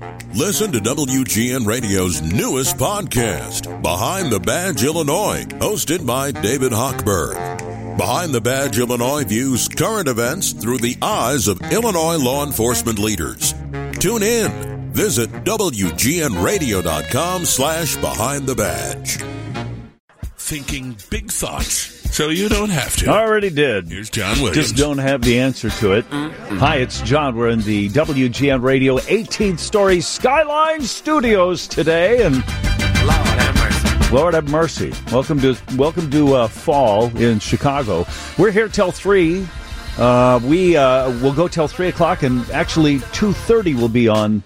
Listen to WGN Radio's newest podcast, Behind the Badge Illinois, hosted by David Hochberg. Behind the Badge Illinois views current events through the eyes of Illinois law enforcement leaders. Tune in. Visit WGNRadio.com/Behind the Badge. Thinking big thoughts so you don't have to. Already did. Here's John Williams. Just don't have the answer to it. Hi, it's John. We're in the WGN Radio 18th story Skyline Studios today, and Lord have mercy. Welcome to fall in Chicago. We're here till 3. We will go till 3 o'clock, and actually 2:30 will be on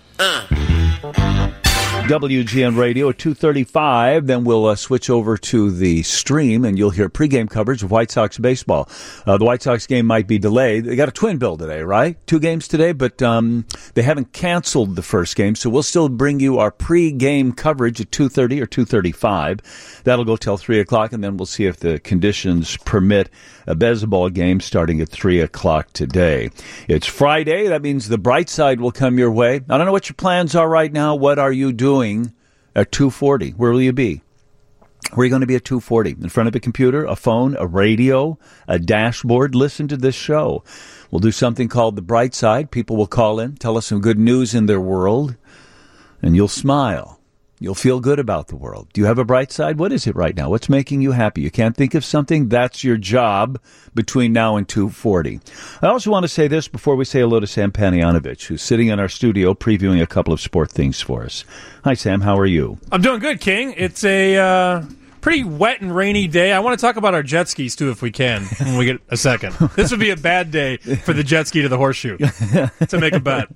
WGN Radio at 2:35. Then we'll switch over to the stream, and you'll hear pregame coverage of White Sox baseball. The White Sox game might be delayed. They got a twin bill today, right? 2 games today, but they haven't canceled the first game, so we'll still bring you our pregame coverage at 2:30 or 2:35. That'll go till 3 o'clock, and then we'll see if the conditions permit a baseball game starting at 3 o'clock today. It's Friday. That means the bright side will come your way. I don't know what your plans are right now. What are you doing at 2:40? Where will you be? Where are you going to be at 2:40? In front of a computer, a phone, a radio, a dashboard? Listen to this show. We'll do something called The Bright Side. People will call in, tell us some good news in their world, and you'll smile. You'll feel good about the world. Do you have a bright side? What is it right now? What's making you happy? You can't think of something? That's your job between now and 2:40. I also want to say this before we say hello to Sam Panayonovich, who's sitting in our studio previewing a couple of sport things for us. Hi, Sam. How are you? I'm doing good, King. It's a pretty wet and rainy day. I want to talk about our jet skis, too, if we can, when we get a second. This would be a bad day for the jet ski to the horseshoe, to make a bet.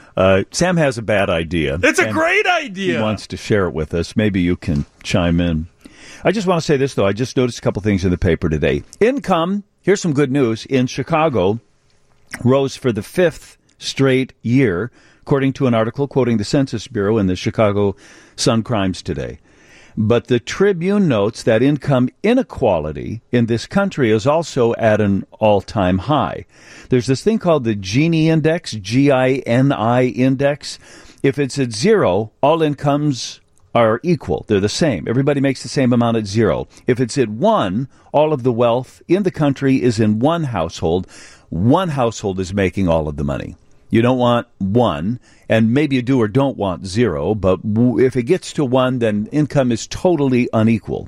Sam has a bad idea. It's a great idea. He wants to share it with us. Maybe you can chime in. I just want to say this, though. I just noticed a couple things in the paper today. Income, here's some good news, in Chicago rose for the 5th straight year, according to an article quoting the Census Bureau in the Chicago Sun-Crimes today. But the Tribune notes that income inequality in this country is also at an all-time high. There's this thing called the Gini Index, G-I-N-I Index. If it's at 0, all incomes are equal. They're the same. Everybody makes the same amount at 0. If it's at 1, all of the wealth in the country is in one household. One household is making all of the money. You don't want 1, and maybe you do or don't want 0, but if it gets to 1, then income is totally unequal.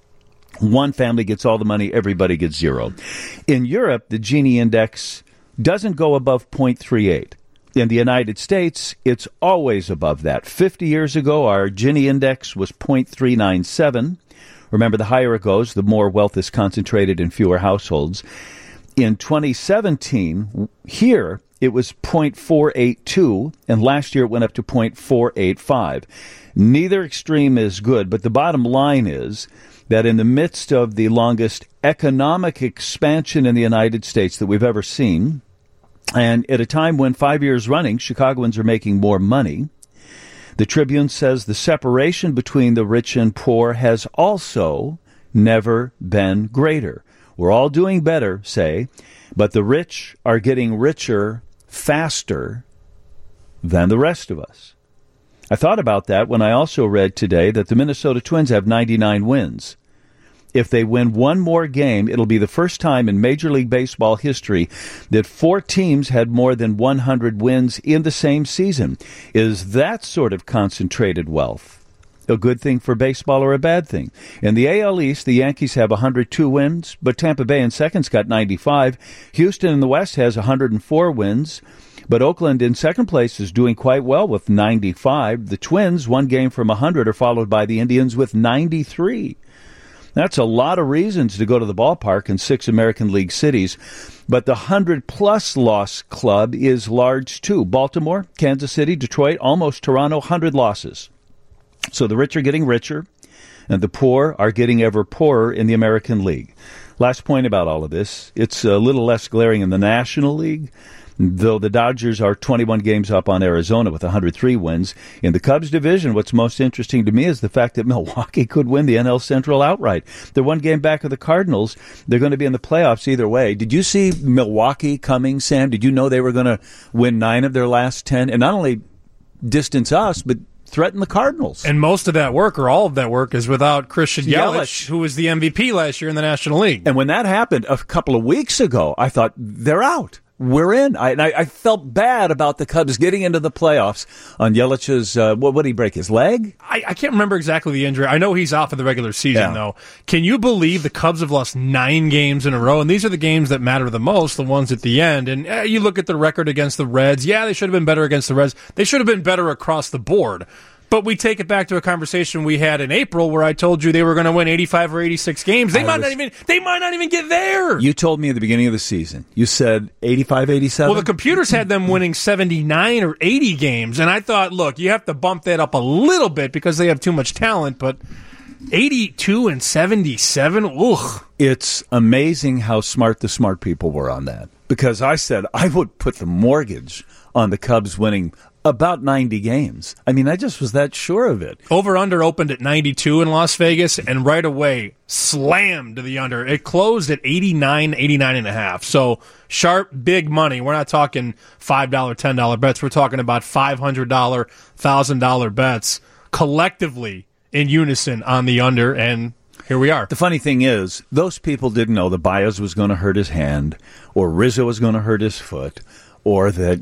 One family gets all the money, everybody gets 0. In Europe, the Gini Index doesn't go above 0.38. In the United States, it's always above that. 50 years ago, our Gini Index was 0.397. Remember, the higher it goes, the more wealth is concentrated in fewer households. In 2017, here, it was 0.482, and last year it went up to 0.485. Neither extreme is good, but the bottom line is that in the midst of the longest economic expansion in the United States that we've ever seen, and at a time when 5 years running, Chicagoans are making more money, the Tribune says the separation between the rich and poor has also never been greater. We're all doing better, say, but the rich are getting richer faster than the rest of us. I thought about that when I also read today that the Minnesota Twins have 99 wins. If they win one more game, it'll be the first time in Major League Baseball history that 4 teams had more than 100 wins in the same season. Is that sort of concentrated wealth a good thing for baseball or a bad thing? In the AL East, the Yankees have 102 wins, but Tampa Bay in second's got 95. Houston in the West has 104 wins, but Oakland in second place is doing quite well with 95. The Twins, 1 game from 100, are followed by the Indians with 93. That's a lot of reasons to go to the ballpark in 6 American League cities. But the 100-plus loss club is large, too. Baltimore, Kansas City, Detroit, almost Toronto, 100 losses. So the rich are getting richer, and the poor are getting ever poorer in the American League. Last point about all of this, it's a little less glaring in the National League, though the Dodgers are 21 games up on Arizona with 103 wins. In the Cubs division, what's most interesting to me is the fact that Milwaukee could win the NL Central outright. They're 1 game back of the Cardinals. They're going to be in the playoffs either way. Did you see Milwaukee coming, Sam? Did you know they were going to win 9 of their last 10? And not only distance us, but threaten the Cardinals. And most of that work, or all of that work, is without Christian Yelich, who was the MVP last year in the National League. And when that happened a couple of weeks ago, I thought, they're out. We're in. I felt bad about the Cubs getting into the playoffs on Yelich's, what did he break, his leg? I can't remember exactly the injury. I know he's out for the regular season, though. Can you believe the Cubs have lost 9 games in a row? And these are the games that matter the most, the ones at the end. And you look at the record against the Reds. Yeah, they should have been better against the Reds. They should have been better across the board. But we take it back to a conversation we had in April where I told you they were going to win 85 or 86 games. They might not even get there. You told me at the beginning of the season. You said 85, 87? Well, the computers had them winning 79 or 80 games, and I thought, look, you have to bump that up a little bit because they have too much talent, but 82 and 77, ugh. It's amazing how smart the smart people were on that. Because I said I would put the mortgage on the Cubs winning about 90 games. I mean, I just was that sure of it. Over-under opened at 92 in Las Vegas, and right away slammed to the under. It closed at 89, 89.5. So sharp, big money. We're not talking $5, $10 bets. We're talking about $500, $1,000 bets collectively in unison on the under, and here we are. The funny thing is, those people didn't know that Baez was going to hurt his hand, or Rizzo was going to hurt his foot, or that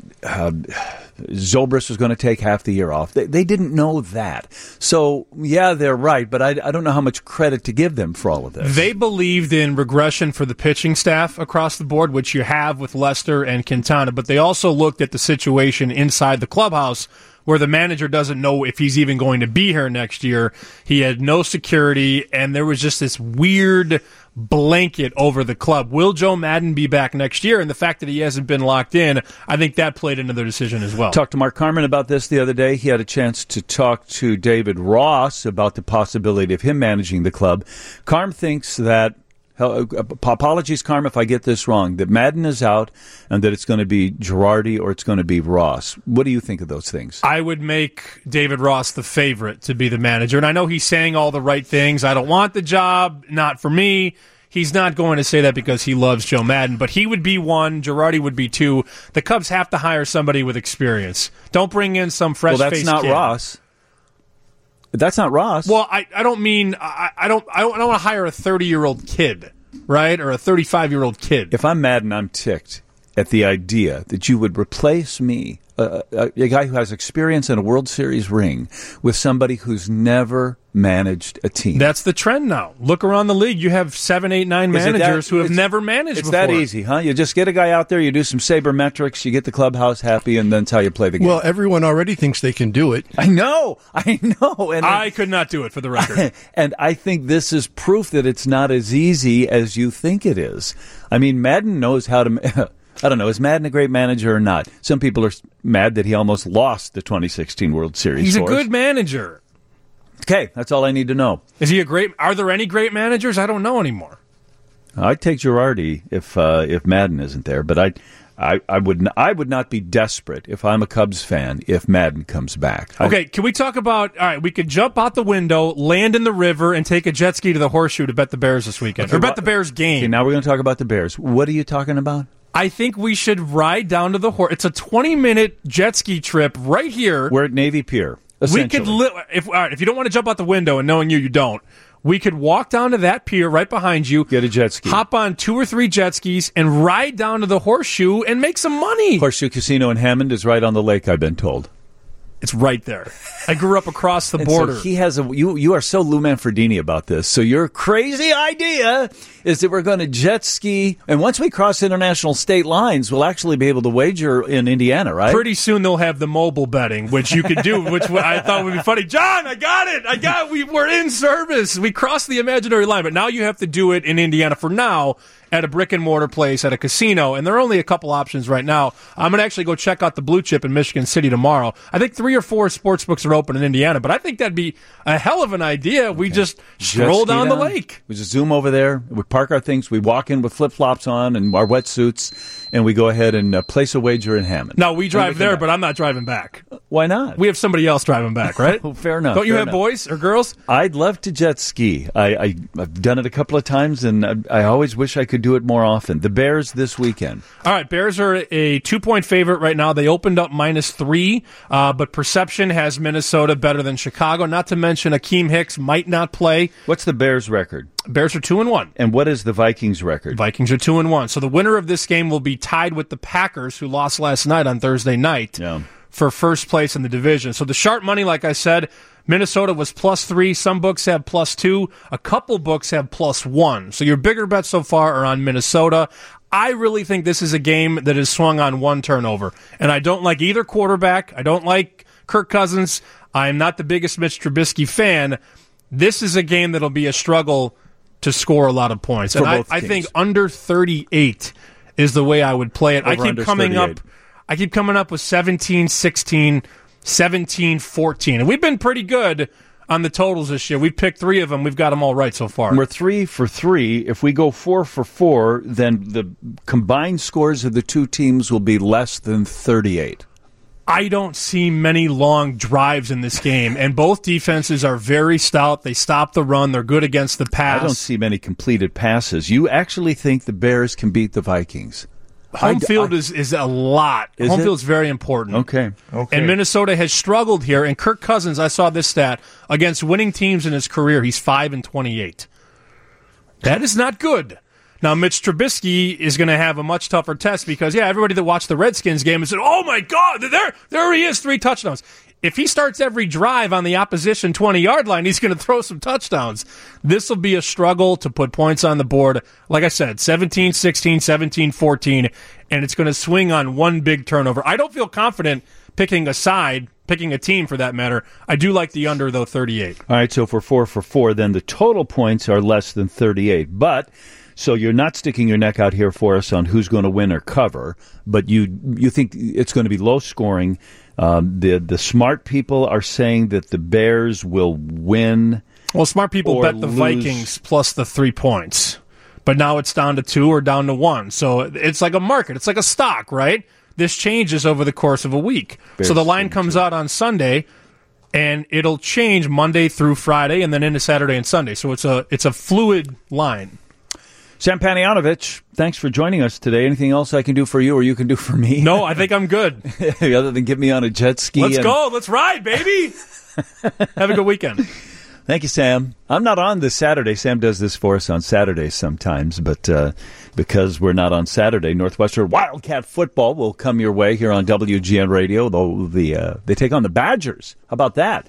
Zobrist was going to take half the year off. They didn't know that. So, yeah, they're right, but I don't know how much credit to give them for all of this. They believed in regression for the pitching staff across the board, which you have with Lester and Quintana, but they also looked at the situation inside the clubhouse where the manager doesn't know if he's even going to be here next year. He had no security, and there was just this weird blanket over the club. Will Joe Maddon be back next year? And the fact that he hasn't been locked in, I think that played into their decision as well. Talked to Mark Carman about this the other day. He had a chance to talk to David Ross about the possibility of him managing the club. Carm thinks that, apologies, Carm, if I get this wrong, that Maddon is out and that it's going to be Girardi or it's going to be Ross. What do you think of those things? I would make David Ross the favorite to be the manager. And I know he's saying all the right things. I don't want the job, not for me. He's not going to say that because he loves Joe Maddon, but he would be one, Girardi would be two. The Cubs have to hire somebody with experience. Don't bring in some fresh-faced kid. Well, that's not Ross. That's not Ross. Well, I don't mean I don't want to hire a 30-year-old kid, right, or a 35-year-old kid. If I'm Maddon, I'm ticked at the idea that you would replace me, a guy who has experience in a World Series ring, with somebody who's never managed a team. That's the trend now. Look around the league. You have 7, 8, 9 managers who have never managed before. It's that easy, huh? You just get a guy out there, you do some sabermetrics, you get the clubhouse happy, and then that's how you play the game. Well, everyone already thinks they can do it. I know. And I could not do it, for the record. And I think this is proof that it's not as easy as you think it is. I mean, Maddon knows how to... I don't know, is Maddon a great manager or not? Some people are mad that he almost lost the 2016 World Series. He's a good manager. Okay, that's all I need to know. Is he a great? Are there any great managers? I don't know anymore. I'd take Girardi if Maddon isn't there, but I would not be desperate if I'm a Cubs fan if Maddon comes back. Okay, can we talk about? All right, we could jump out the window, land in the river, and take a jet ski to the Horseshoe to bet the Bears this weekend, or bet the Bears game. Okay, now we're going to talk about the Bears. What are you talking about? I think we should ride down to the Horseshoe. It's a 20-minute jet ski trip right here. We're at Navy Pier. We could, if you don't want to jump out the window, and knowing you don't, we could walk down to that pier right behind you. Get a jet ski. Hop on 2 or 3 jet skis and ride down to the Horseshoe and make some money. Horseshoe Casino in Hammond is right on the lake, I've been told. It's right there. I grew up across the border. So he has you are so Lou Manfredini about this. So your crazy idea is that we're going to jet ski, and once we cross international state lines, we'll actually be able to wager in Indiana, right? Pretty soon they'll have the mobile betting, which you could do, which I thought would be funny. John, I got it. We're in service. We crossed the imaginary line, but now you have to do it in Indiana for now at a brick-and-mortar place, at a casino, and there are only a couple options right now. I'm going to actually go check out the Blue Chip in Michigan City tomorrow. I think 3 or 4 sports books are open in Indiana, but I think that'd be a hell of an idea. We just stroll down the lake. We just zoom over there. We park our things. We walk in with flip-flops on and our wetsuits, and we go ahead and place a wager in Hammond. No, we drive there, but I'm not driving back. Why not? We have somebody else driving back, right? Well, fair enough. Don't you fair have enough. boys or girls? I'd love to jet ski. I've done it a couple of times, and I always wish I could do it more often. The Bears this weekend. All right, Bears are a 2-point favorite right now. They opened up -3, but perception has Minnesota better than Chicago. Not to mention Akeem Hicks might not play. What's the Bears' record? Bears are 2-1. And what is the Vikings' record? Vikings are 2-1. So the winner of this game will be tied with the Packers, who lost last night on Thursday night, for first place in the division. So the sharp money, like I said, Minnesota was +3. Some books have +2. A couple books have +1. So your bigger bets so far are on Minnesota. I really think this is a game that is swung on one turnover. And I don't like either quarterback. I don't like Kirk Cousins. I am not the biggest Mitch Trubisky fan. This is a game that'll be a struggle to score a lot of points. And I think under 38 is the way I would play it. I keep coming up with 17-16, 17-14. And we've been pretty good on the totals this year. We've picked 3 of them. We've got them all right so far. We're 3 for 3. If we go 4 for 4, then the combined scores of the two teams will be less than 38. I don't see many long drives in this game, and both defenses are very stout. They stop the run. They're good against the pass. I don't see many completed passes. You actually think the Bears can beat the Vikings? Home field is a lot. Home field is very important. Okay. And Minnesota has struggled here, and Kirk Cousins, I saw this stat, against winning teams in his career, he's 5-28. That is not good. Now, Mitch Trubisky is going to have a much tougher test because, everybody that watched the Redskins game and said, oh, my God, there he is, 3 touchdowns. If he starts every drive on the opposition 20-yard line, he's going to throw some touchdowns. This will be a struggle to put points on the board. Like I said, 17-16, 17-14, and it's going to swing on one big turnover. I don't feel confident picking a team for that matter. I do like the under, though, 38. All right, so if we're 4 for 4, then the total points are less than 38. But... So you're not sticking your neck out here for us on who's going to win or cover, but you think it's going to be low scoring. The smart people are saying that the Bears will win. Well, smart people bet the Vikings plus the 3 points, but now it's down to 2 or down to 1. So it's like a market. It's like a stock, right? This changes over the course of a week. Bears, so the line comes out on Sunday, and it'll change Monday through Friday, and then into Saturday and Sunday. So it's a fluid line. Sam Panayotovich, thanks for joining us today. Anything else I can do for you or you can do for me? No, I think I'm good. Other than get me on a jet ski. Let's go. Let's ride, baby. Have a good weekend. Thank you, Sam. I'm not on this Saturday. Sam does this for us on Saturdays sometimes, but because we're not on Saturday, Northwestern Wildcat football will come your way here on WGN Radio. Though they take on the Badgers. How about that?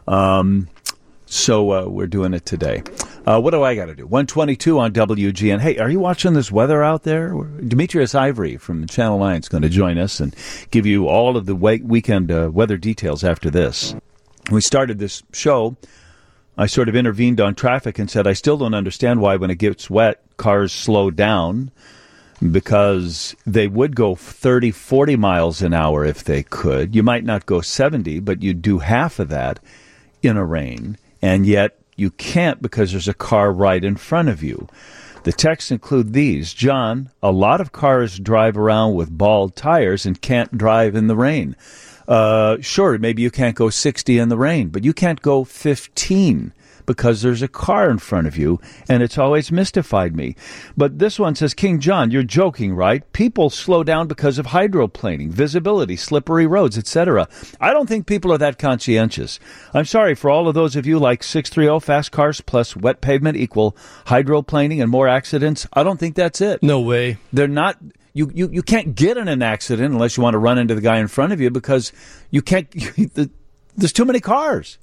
So we're doing it today. What do I got to do? 122 on WGN. Hey, are you watching this weather out there? Demetrius Ivory from Channel 9 is going to join us and give you all of the weekend weather details after this. When we started this show, I sort of intervened on traffic and said, I still don't understand why when it gets wet, cars slow down, because they would go 30, 40 miles an hour if they could. You might not go 70, but you'd do half of that in a rain, and yet you can't because there's a car right in front of you. The texts include these. John, a lot of cars drive around with bald tires and can't drive in the rain. Sure, maybe you can't go 60 in the rain, but you can't go 15 because there's a car in front of you, and it's always mystified me. But this one says, King John, you're joking, right? People slow down because of hydroplaning, visibility, slippery roads, etc. I don't think people are that conscientious. I'm sorry for all of those of you like 630, fast cars plus wet pavement equal hydroplaning and more accidents. I don't think that's it. No way. They're not... You can't get in an accident unless you want to run into the guy in front of you because you can't... There's too many cars.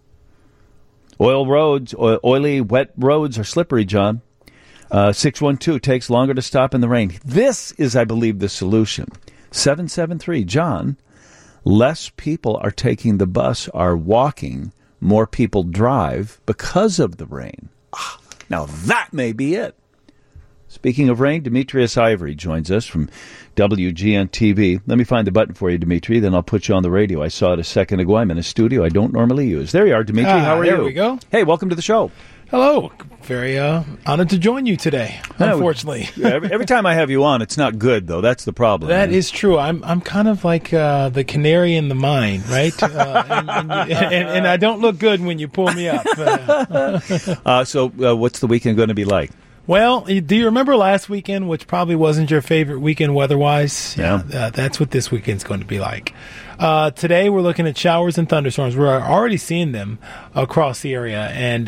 Oily, wet roads are slippery, John. 612 takes longer to stop in the rain. This is, I believe, the solution. 773, John, less people are taking the bus, are walking, more people drive because of the rain. Now that may be it. Speaking of rain, Demetrius Ivory joins us from WGN TV. Let me find the button for you, Dimitri, then I'll put you on the radio. I saw it a second ago. I'm in a studio I don't normally use. There you are, Dimitri. How are you? There we go. Hey, welcome to the show. Hello. Very honored to join you today, unfortunately. Every time I have you on, it's not good, though. That's the problem. That is true. I'm kind of like the canary in the mine, right? And I don't look good when you pull me up. So what's the weekend going to be like? Well, do you remember last weekend, which probably wasn't your favorite weekend weather-wise? Yeah. That's what this weekend's going to be like. Today we're looking at showers and thunderstorms. We're already seeing them across the area,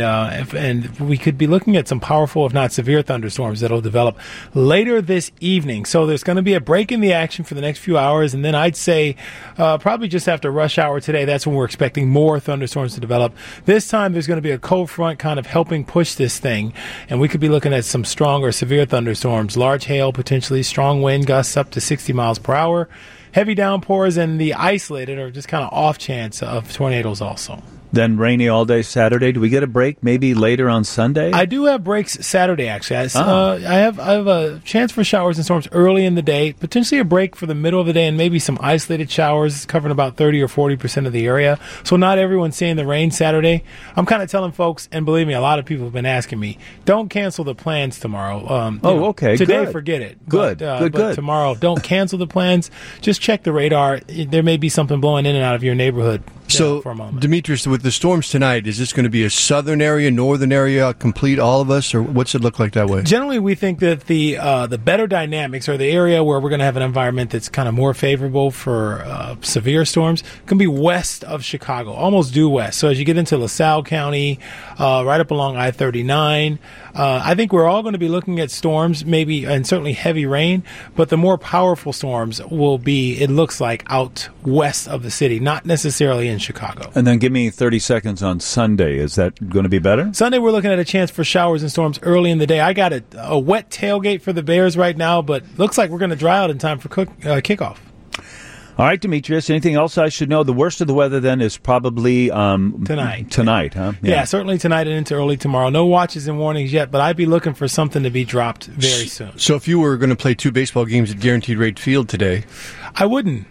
and we could be looking at some powerful, if not severe, thunderstorms that'll develop later this evening. So there's going to be a break in the action for the next few hours, and then I'd say probably just after rush hour today, that's when we're expecting more thunderstorms to develop. This time there's going to be a cold front kind of helping push this thing, and we could be looking at some strong or severe thunderstorms, large hail, potentially strong wind gusts up to 60 miles per hour. Heavy downpours and the isolated or just kind of off chance of tornadoes also. Then rainy all day Saturday. Do we get a break maybe later on Sunday? I do have breaks Saturday, actually. I have a chance for showers and storms early in the day, potentially a break for the middle of the day, and maybe some isolated showers covering about 30 or 40% of the area. So not everyone's seeing the rain Saturday. I'm kind of telling folks, and believe me, a lot of people have been asking me, don't cancel the plans tomorrow. Okay, today, good. Forget it. Good, but tomorrow, don't cancel the plans. Just check the radar. There may be something blowing in and out of your neighborhood. So, for a moment. Demetrius, with the storms tonight, is this going to be a southern area, northern area, complete all of us, or what's it look like that way? Generally, we think that the better dynamics, or the area where we're going to have an environment that's kind of more favorable for severe storms, can be west of Chicago, almost due west. So as you get into LaSalle County, right up along I-39, I think we're all going to be looking at storms, maybe, and certainly heavy rain, but the more powerful storms will be, it looks like, out west of the city, not necessarily in Chicago. And then give me 30 seconds on Sunday. Is that going to be better? Sunday, we're looking at a chance for showers and storms early in the day. I got a wet tailgate for the Bears right now, but looks like we're going to dry out in time for kickoff. All right, Demetrius, anything else I should know? The worst of the weather then is probably tonight. Tonight, huh? Yeah, certainly tonight and into early tomorrow. No watches and warnings yet, but I'd be looking for something to be dropped very soon. So if you were going to play 2 baseball games at Guaranteed Rate Field today, I wouldn't.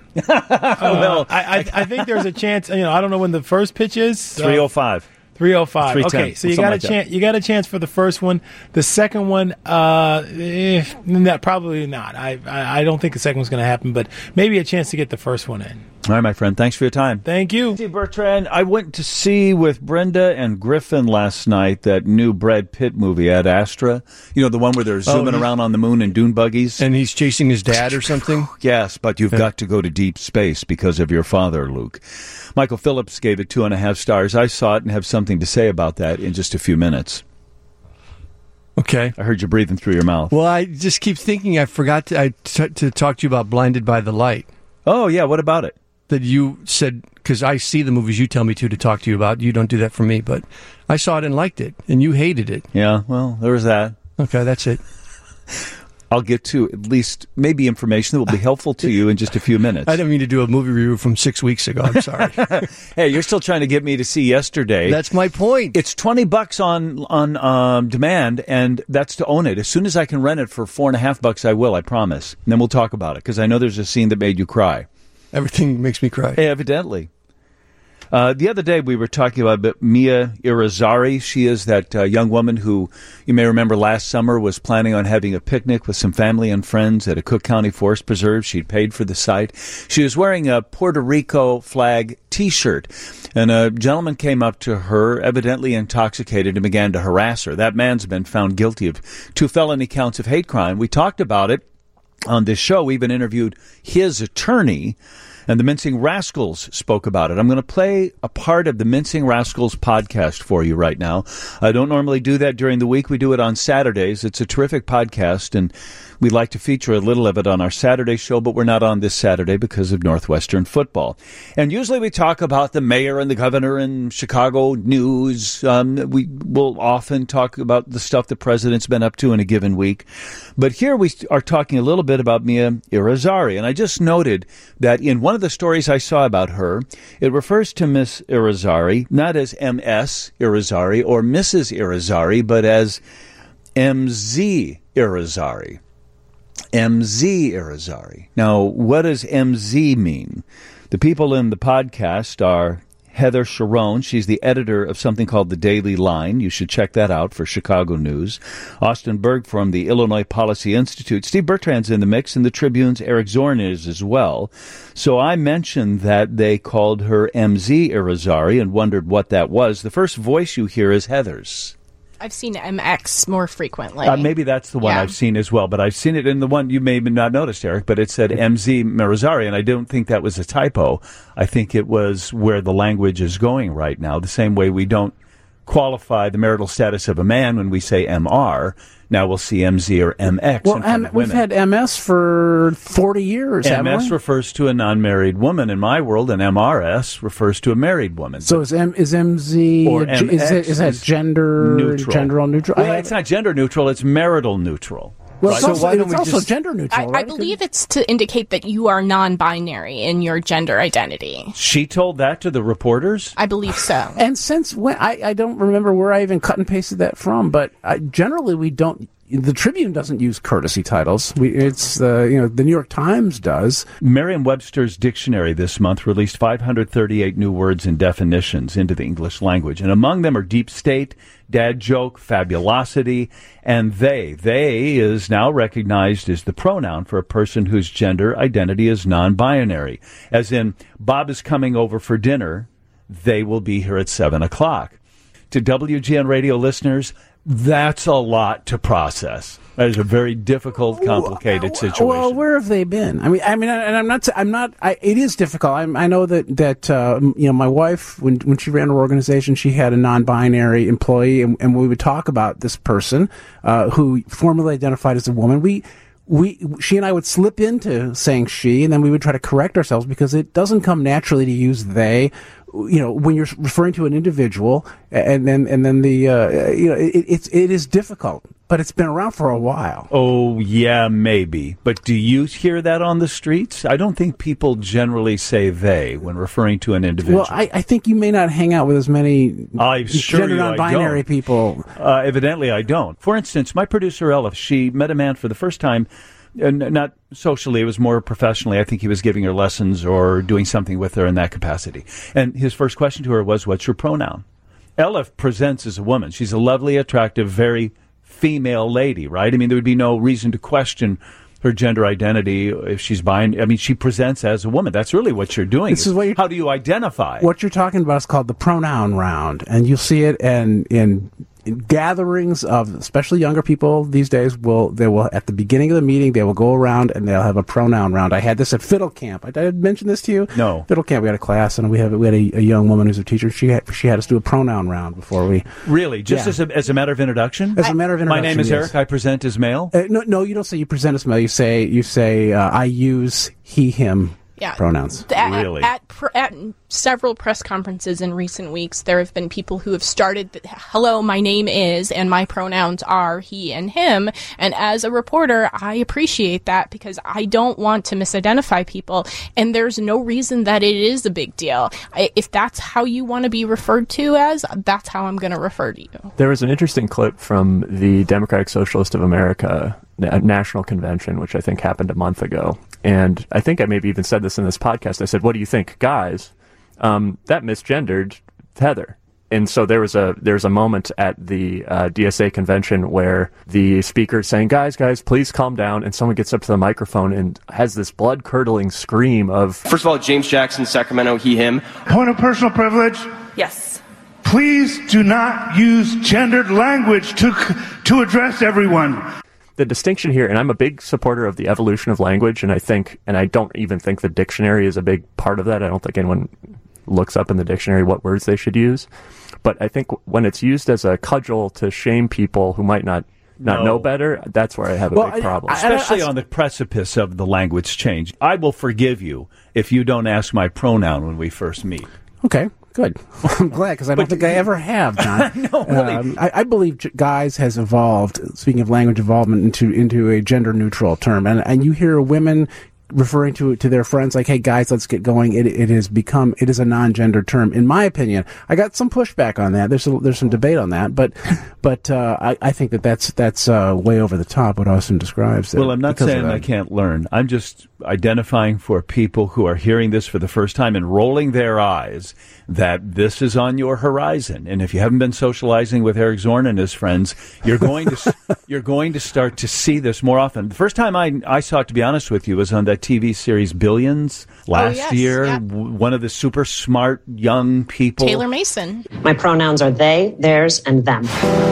Well, I think there's a chance. I don't know when the first pitch is. 3:05. 3:05. Okay, so you got a chance. You got a chance for the first one. The second one, probably not. I don't think the second one's going to happen, but maybe a chance to get the first one in. All right, my friend. Thanks for your time. Thank you. Bertrand, I went to see with Brenda and Griffin last night that new Brad Pitt movie, Ad Astra. You know, the one where they're zooming around on the moon in dune buggies. And he's chasing his dad or something? Yes, but you've got to go to deep space because of your father, Luke. Michael Phillips gave it 2.5 stars. I saw it and have something to say about that in just a few minutes. Okay. I heard you breathing through your mouth. Well, I just keep thinking I forgot to talk to you about Blinded by the Light. Oh, yeah. What about it? That you said, because I see the movies you tell me to talk to you about. You don't do that for me, but I saw it and liked it, and you hated it. Yeah, well, there was that. Okay, that's it. I'll get to at least maybe information that will be helpful to you in just a few minutes. I didn't mean to do a movie review from 6 weeks ago. I'm sorry. Hey, you're still trying to get me to see Yesterday. That's my point. It's $20 on demand, and that's to own it. As soon as I can rent it for $4.50, I will. I promise. And then we'll talk about it because I know there's a scene that made you cry. Everything makes me cry. Evidently. The other day we were talking about Mia Irizarry. She is that young woman who, you may remember last summer, was planning on having a picnic with some family and friends at a Cook County Forest Preserve. She'd paid for the site. She was wearing a Puerto Rico flag T-shirt, and a gentleman came up to her, evidently intoxicated, and began to harass her. That man's been found guilty of 2 felony counts of hate crime. We talked about it on this show. We even interviewed his attorney, and the Mincing Rascals spoke about it. I'm going to play a part of the Mincing Rascals podcast for you right now. I don't normally do that during the week. We do it on Saturdays. It's a terrific podcast, and we'd like to feature a little of it on our Saturday show, but we're not on this Saturday because of Northwestern football. And usually we talk about the mayor and the governor and Chicago news. We will often talk about the stuff the president's been up to in a given week. But here we are talking a little bit about Mia Irizarry. And I just noted that in one of the stories I saw about her, it refers to Miss Irizarry not as M.S. Irizarry or Mrs. Irizarry, but as M.Z. Irizarry. M.Z. Irizarry. Now, what does M.Z. mean? The people in the podcast are Heather Sharon. She's the editor of something called The Daily Line. You should check that out for Chicago news. Austin Berg from the Illinois Policy Institute. Steve Bertrand's in the mix, and the Tribune's Eric Zorn is as well. So I mentioned that they called her MZ Irizarry and wondered what that was. The first voice you hear is Heather's. I've seen MX more frequently. Maybe that's the one I've seen as well, but I've seen it in the one you may have not noticed, Eric, but it said MZ Irizarry, and I don't think that was a typo. I think it was where the language is going right now, the same way we don't qualify the marital status of a man when we say MR. Now we'll see MZ or MX. Well, we've had MS for 40 years, haven't we? MS refers to a non-married woman in my world, and MRS refers to a married woman. So is MZ or MX is that gender neutral? Well, it's not gender neutral; it's marital neutral. Well, right? it's also gender neutral, right? I believe it's to indicate that you are non-binary in your gender identity. She told that to the reporters? I believe so. And since when? I don't remember where I even cut and pasted that from, but generally we don't. The Tribune doesn't use courtesy titles. It's the New York Times does. Merriam-Webster's dictionary this month released 538 new words and definitions into the English language, and among them are deep state, dad joke, fabulosity, and they. They is now recognized as the pronoun for a person whose gender identity is non-binary, as in Bob is coming over for dinner. They will be here at 7 o'clock. To WGN radio listeners, that's a lot to process. That is a very difficult, complicated situation. Well, where have they been? I mean, and I'm not. It is difficult. I know that my wife, when she ran her organization, she had a non-binary employee, and we would talk about this person who formerly identified as a woman. She and I would slip into saying she, and then we would try to correct ourselves because it doesn't come naturally to use they. When you're referring to an individual, and then it is difficult, but it's been around for a while. Oh yeah, maybe. But do you hear that on the streets? I don't think people generally say they when referring to an individual. Well, I think you may not hang out with as many gender non-binary people. Evidently, I don't. For instance, my producer Ella, she met a man for the first time. Not socially, it was more professionally. I think he was giving her lessons or doing something with her in that capacity. And his first question to her was, "What's your pronoun?" Ella presents as a woman. She's a lovely, attractive, very female lady, right? I mean, there would be no reason to question her gender identity if she's she presents as a woman. That's really what you're doing. How do you identify? What you're talking about is called the pronoun round, and you'll see it in gatherings of especially younger people these days. They will at the beginning of the meeting they will go around and they'll have a pronoun round. I had this at Fiddle Camp. I mentioned this to you. No. Fiddle Camp. We had a class and we had a young woman who's a teacher. She had us do a pronoun round before we. Really, just as a matter of introduction. As a matter of introduction. My name is yes. Eric. I present as male. No, you don't say you present as male. You say I use he him. Yeah. Pronouns. Really? At several press conferences in recent weeks, there have been people who have started, hello, my name is, and my pronouns are he and him. And as a reporter, I appreciate that because I don't want to misidentify people. And there's no reason that it is a big deal. If that's how you want to be referred to as, that's how I'm going to refer to you. There was an interesting clip from the Democratic Socialist of America National Convention, which I think happened a month ago. And I think I maybe even said this in this podcast. I said, "What do you think, guys? That misgendered Heather." And so there was a moment at the DSA convention where the speaker is saying, guys, please calm down. And someone gets up to the microphone and has this blood-curdling scream of... First of all, James Jackson, Sacramento, he, him. Point of personal privilege. Yes. Please do not use gendered language to address everyone. The distinction here, and I'm a big supporter of the evolution of language, and I don't even think the dictionary is a big part of that. I don't think anyone looks up in the dictionary what words they should use. But I think when it's used as a cudgel to shame people who might not know better, that's where I have a big problem. Especially on the precipice of the language change. I will forgive you if you don't ask my pronoun when we first meet. Okay. Good. I'm glad because I don't think I ever have, John. No, really. I believe guys has evolved. Speaking of language involvement, into a gender neutral term, and you hear women referring to their friends like, "Hey guys, let's get going." It is a non-gender term, in my opinion. I got some pushback on that. There's some debate on that, but I think that's way over the top what Austin describes. Well, I'm not saying I can't learn. I'm just identifying for people who are hearing this for the first time and rolling their eyes that this is on your horizon. And if you haven't been socializing with Eric Zorn and his friends, you're going to start to see this more often. The first time I saw it, to be honest with you, was on that TV series Billions last year. Yeah. One of the super smart young people. Taylor Mason. My pronouns are they, theirs, and them.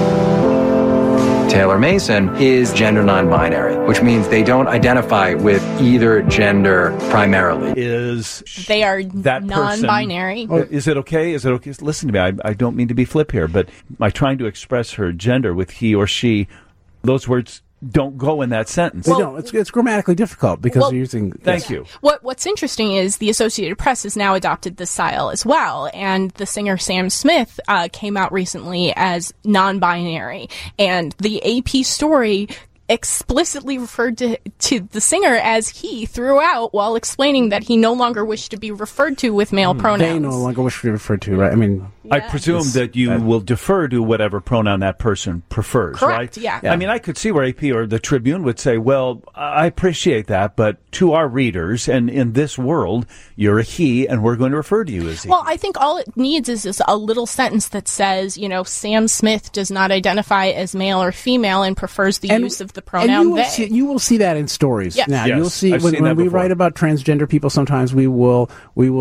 Taylor Mason is gender non-binary, which means they don't identify with either gender primarily. They are that non-binary. Is it okay? Is it okay? Listen to me. I don't mean to be flip here, but by trying to express her gender with he or she, those words don't go in that sentence. They don't. It's grammatically difficult because you're using... Thank you. What's interesting is the Associated Press has now adopted this style as well, and the singer Sam Smith came out recently as non-binary, and the AP story explicitly referred to the singer as he throughout while explaining that he no longer wished to be referred to with male pronouns. They no longer wish to be referred to, right? I mean... I presume that you will defer to whatever pronoun that person prefers, Correct, right? yeah. I mean, I could see where AP or the Tribune would say, well, I appreciate that, but to our readers and in this world, you're a he, and we're going to refer to you as he. Well, I think all it needs is a little sentence that says, Sam Smith does not identify as male or female and prefers the use of the pronoun they. You will see that in stories. Yes. Now, Yes, you'll see I've when seen that we before. write about transgender people, sometimes we will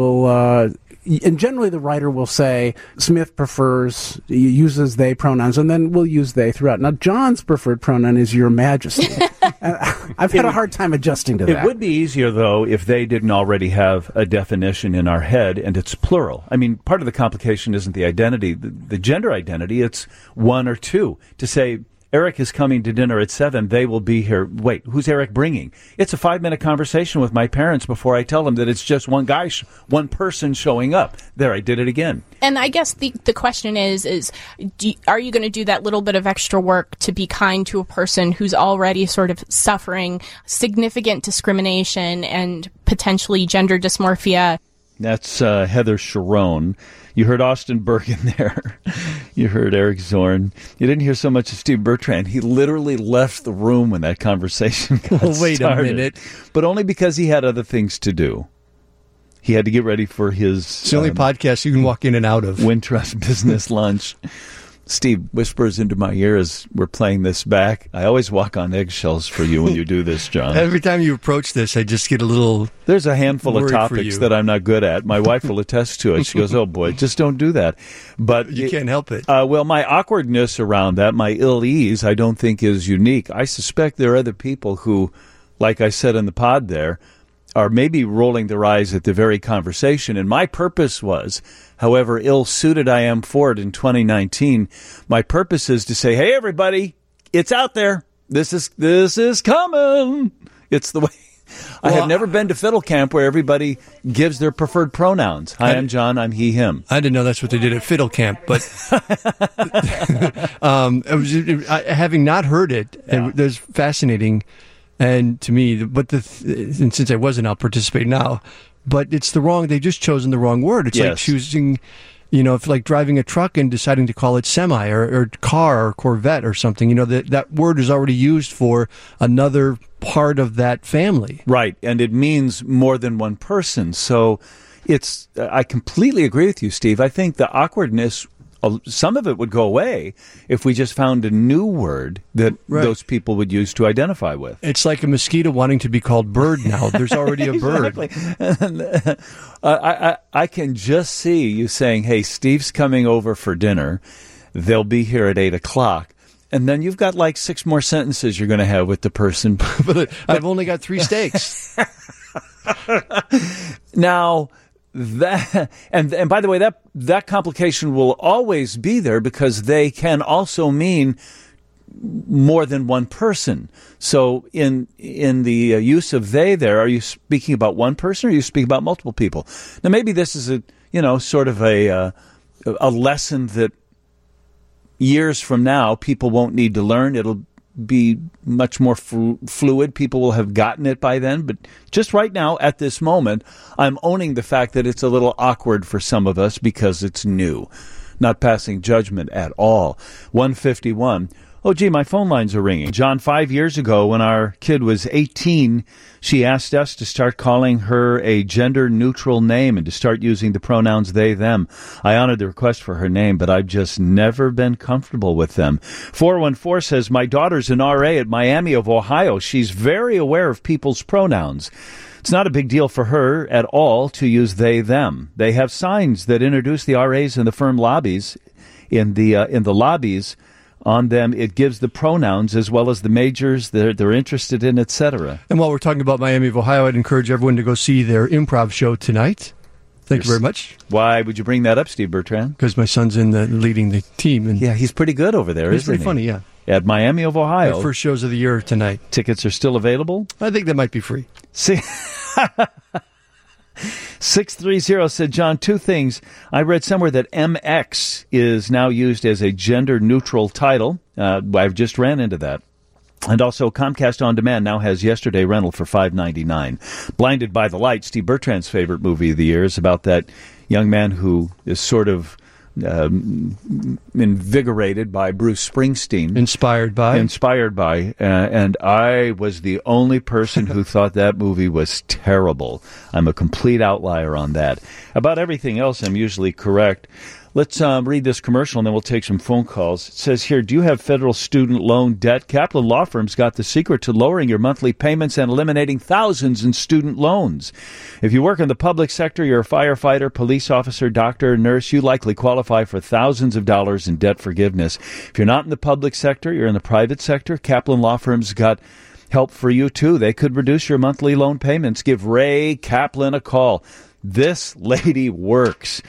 and generally the writer will say Smith uses they pronouns, and then we'll use they throughout. Now, John's preferred pronoun is your majesty. I've had a hard time adjusting to that. It would be easier, though, if they didn't already have a definition in our head, and it's plural. I mean, part of the complication isn't the identity, the gender identity, it's one or two. To say, Eric is coming to dinner at 7, they will be here. Wait, who's Eric bringing? It's a 5-minute conversation with my parents before I tell them that it's just one guy, one person showing up. There, I did it again. And I guess the question is are you going to do that little bit of extra work to be kind to a person who's already sort of suffering significant discrimination and potentially gender dysmorphia? That's Heather Sharon. You heard Austin Bergen there. You heard Eric Zorn. You didn't hear so much of Steve Bertrand. He literally left the room when that conversation got Wait started. a minute. But only because he had other things to do. He had to get ready for his... It's the only podcast you can walk in and out of. Wintrust business lunch. Steve whispers into my ear as we're playing this back. I always walk on eggshells for you when you do this, John. Every time you approach this, I just get a little... There's a handful of worried for topics you. that I'm not good at. My wife will attest to it. She goes, oh, boy, just don't do that. But You can't help it. Well, my awkwardness around that, my ill ease, I don't think is unique. I suspect there are other people who, like I said in the pod there, are maybe rolling their eyes at the very conversation. And my purpose was, however ill-suited I am for it in 2019, my purpose is to say, hey, everybody, it's out there. This is coming. It's the way. I have never been to Fiddle Camp where everybody gives their preferred pronouns. Hi, I'm John. I'm he, him. I didn't know that's what they did at Fiddle Camp, but having not heard it, it was fascinating. And to me, and since I wasn't, I'll participate now. But it's they've just chosen the wrong word. It's like choosing, if like driving a truck and deciding to call it semi or car or Corvette or something. That word is already used for another part of that family. Right, and it means more than one person. So I completely agree with you, Steve. I think the awkwardness, some of it would go away if we just found a new word that those people would use to identify with. It's like a mosquito wanting to be called bird now. There's already a bird. Exactly. I can just see you saying, hey, Steve's coming over for dinner. They'll be here at 8 o'clock. And then you've got like 6 more sentences you're going to have with the person. But I've only got 3 steaks. Now... That and by the way, that complication will always be there because they can also mean more than one person. So in the use of they there, are you speaking about one person or are you speaking about multiple people? Now maybe this is sort of a lesson that years from now people won't need to learn. It'll be much more fluid. People will have gotten it by then. But just right now, at this moment, I'm owning the fact that it's a little awkward for some of us because it's new. Not passing judgment at all. 151. Oh, gee, my phone lines are ringing. John, 5 years ago when our kid was 18, she asked us to start calling her a gender-neutral name and to start using the pronouns they, them. I honored the request for her name, but I've just never been comfortable with them. 414 says, my daughter's an RA at Miami of Ohio. She's very aware of people's pronouns. It's not a big deal for her at all to use they, them. They have signs that introduce the RAs in the firm lobbies, in the lobbies. On them, it gives the pronouns as well as the majors they're interested in, etc. And while we're talking about Miami of Ohio, I'd encourage everyone to go see their improv show tonight. Thank you very much. Why would you bring that up, Steve Bertrand? Because my son's leading the team. And yeah, he's pretty good over there, he's isn't he? He's pretty funny, yeah. At Miami of Ohio. Their first shows of the year tonight. Tickets are still available? I think they might be free. See... 630 said, John, two things. I read somewhere that MX is now used as a gender-neutral title. I've just ran into that. And also, Comcast On Demand now has Yesterday rental for $5.99. Blinded by the Light, Steve Bertrand's favorite movie of the year, is about that young man who is sort of invigorated by Bruce Springsteen. Inspired by. And I was the only person who thought that movie was terrible. I'm a complete outlier on that. About everything else, I'm usually correct. Let's read this commercial, and then we'll take some phone calls. It says here, do you have federal student loan debt? Kaplan Law Firm's got the secret to lowering your monthly payments and eliminating thousands in student loans. If you work in the public sector, you're a firefighter, police officer, doctor, nurse, you likely qualify for thousands of dollars in debt forgiveness. If you're not in the public sector, you're in the private sector, Kaplan Law Firm's got help for you, too. They could reduce your monthly loan payments. Give Ray Kaplan a call. This lady works.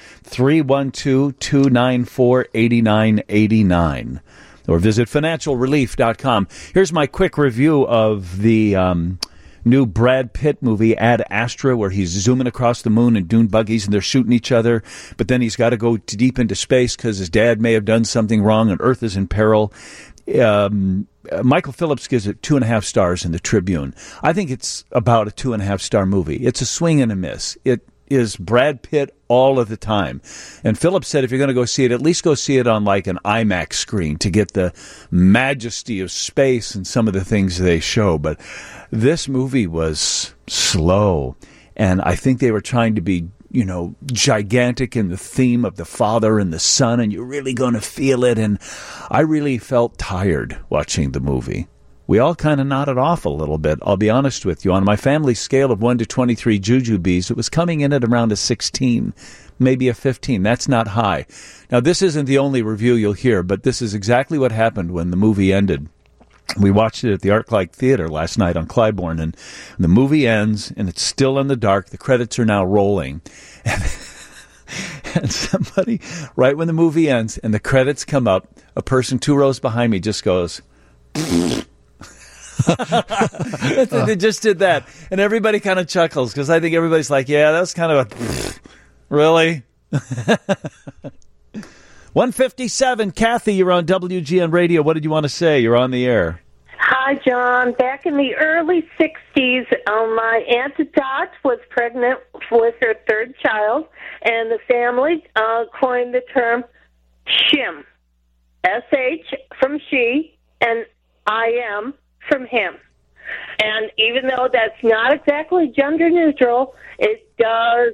312-294-8989. Or visit financialrelief.com. Here's my quick review of the new Brad Pitt movie, Ad Astra, where he's zooming across the moon in dune buggies and they're shooting each other. But then he's got to go deep into space because his dad may have done something wrong and Earth is in peril. Michael Phillips gives it 2.5 stars in the Tribune. I think it's about a 2.5-star movie. It's a swing and a miss. It is Brad Pitt all of the time. And Phillips said if you're going to go see it, at least go see it on like an IMAX screen to get the majesty of space and some of the things they show. But this movie was slow. And I think they were trying to be, gigantic in the theme of the father and the son, and you're really going to feel it. And I really felt tired watching the movie. We all kind of nodded off a little bit, I'll be honest with you. On my family scale of 1 to 23 jujubes, it was coming in at around a 16, maybe a 15. That's not high. Now, this isn't the only review you'll hear, but this is exactly what happened when the movie ended. We watched it at the ArcLight Theater last night on Clybourne, and the movie ends, and it's still in the dark. The credits are now rolling. And somebody, right when the movie ends and the credits come up, a person 2 rows behind me just goes... They just did that, and everybody kind of chuckles because I think everybody's like, yeah, that was kind of a really. 157, Kathy, you're on WGN Radio. What did you want to say? You're on the air. Hi, John. Back in the early 60s, my Aunt Dot was pregnant with her third child, and the family coined the term shim. S-H from she, and I-M from him. And even though that's not exactly gender neutral, it does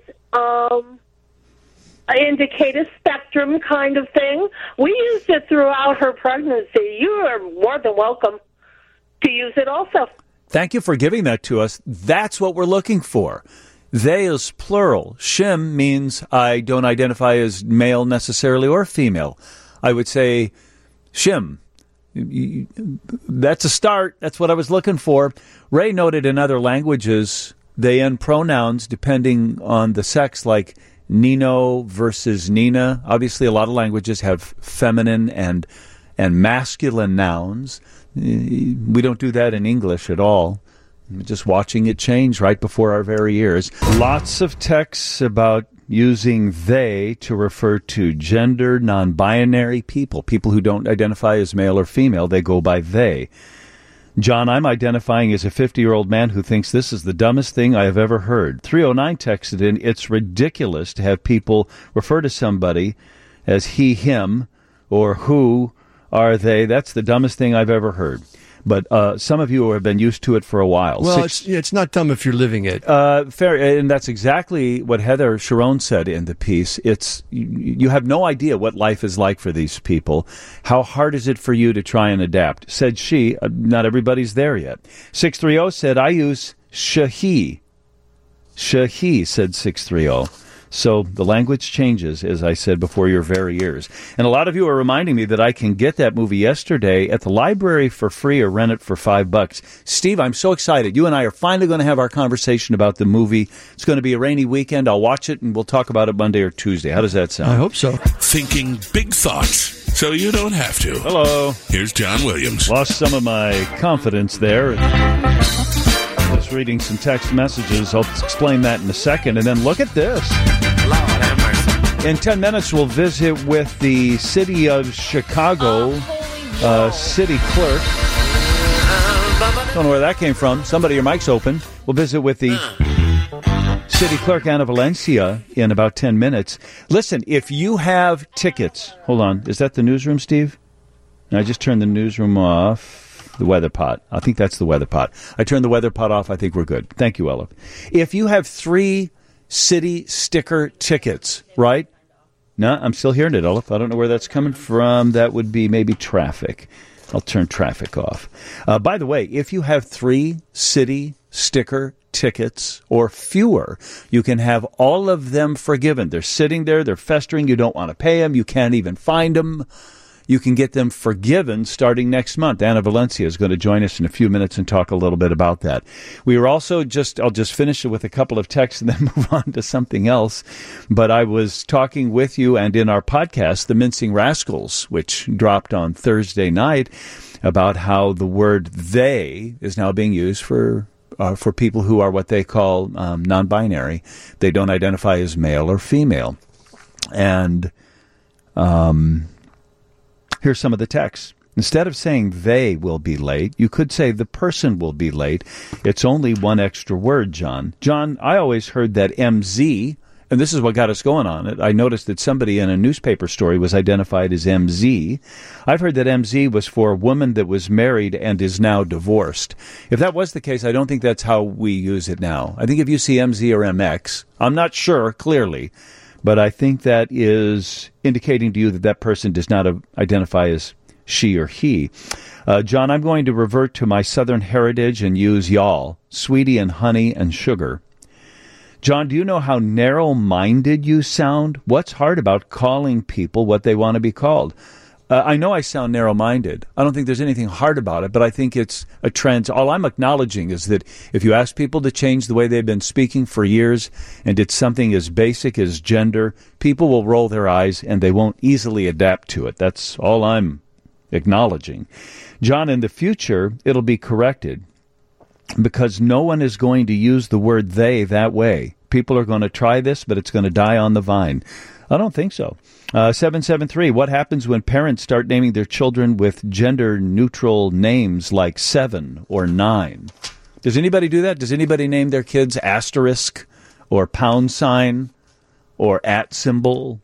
indicate a spectrum kind of thing. We used it throughout her pregnancy. You are more than welcome to use it also. Thank you for giving that to us. That's what we're looking for. They is plural. Shim means I don't identify as male necessarily or female. I would say shim. That's a start. That's what I was looking for. Ray noted in other languages, they end pronouns depending on the sex, like Nino versus Nina. Obviously, a lot of languages have feminine and masculine nouns. We don't do that in English at all. Just watching it change right before our very ears. Lots of texts about using they to refer to gender non-binary people who don't identify as male or female. They go by they. John, I'm identifying as a 50-year-old man who thinks this is the dumbest thing I have ever heard. 309 texted in, it's ridiculous to have people refer to somebody as he, him, or who, are they? That's the dumbest thing I've ever heard. But some of you have been used to it for a while. Well, it's not dumb if you're living it. Fair, and that's exactly what Heather Sharon said in the piece. It's you have no idea what life is like for these people. How hard is it for you to try and adapt? Said she. Not everybody's there yet. 630 said, I use Shahi. Shahi, said 630. So the language changes, as I said, before your very ears. And a lot of you are reminding me that I can get that movie yesterday at the library for free or rent it for $5. Steve, I'm so excited. You and I are finally going to have our conversation about the movie. It's going to be a rainy weekend. I'll watch it, and we'll talk about it Monday or Tuesday. How does that sound? I hope so. Thinking big thoughts, so you don't have to. Hello. Here's John Williams. Lost some of my confidence there. Just reading some text messages. I'll explain that in a second. And then look at this. Lord have mercy. In 10 minutes, we'll visit with the city of Chicago city clerk. Don't know where that came from. Somebody, your mic's open. We'll visit with the city clerk, Ana Valencia, in about 10 minutes. Listen, if you have tickets... Hold on. Is that the newsroom, Steve? I just turned the newsroom off. The weather pot. I think that's the weather pot. I turned the weather pot off. I think we're good. Thank you, Ella. If you have 3 city sticker tickets, right? No, I'm still hearing it, Ella. I don't know where that's coming from. That would be maybe traffic. I'll turn traffic off. By the way, if you have 3 city sticker tickets or fewer, you can have all of them forgiven. They're sitting there. They're festering. You don't want to pay them. You can't even find them. You can get them forgiven starting next month. Ana Valencia is going to join us in a few minutes and talk a little bit about that. We were also I'll just finish it with a couple of texts and then move on to something else. But I was talking with you and in our podcast, The Mincing Rascals, which dropped on Thursday night, about how the word they is now being used for people who are what they call non-binary. They don't identify as male or female. And, here's some of the text. Instead of saying they will be late, you could say the person will be late. It's only one extra word, John. John, I always heard that MZ, and this is what got us going on it. I noticed that somebody in a newspaper story was identified as MZ. I've heard that MZ was for a woman that was married and is now divorced. If that was the case, I don't think that's how we use it now. I think if you see MZ or MX, I'm not sure, clearly, but I think that is indicating to you that that person does not identify as she or he. John, I'm going to revert to my Southern heritage and use y'all, sweetie and honey and sugar. John, do you know how narrow-minded you sound? What's hard about calling people what they want to be called? I know I sound narrow-minded. I don't think there's anything hard about it, but I think it's a trend. All I'm acknowledging is that if you ask people to change the way they've been speaking for years, and it's something as basic as gender, people will roll their eyes and they won't easily adapt to it. That's all I'm acknowledging. John, in the future, it'll be corrected because no one is going to use the word they that way. People are going to try this, but it's going to die on the vine. I don't think so. 773, what happens when parents start naming their children with gender-neutral names like 7 or 9? Does anybody do that? Does anybody name their kids asterisk or pound sign or @ symbol?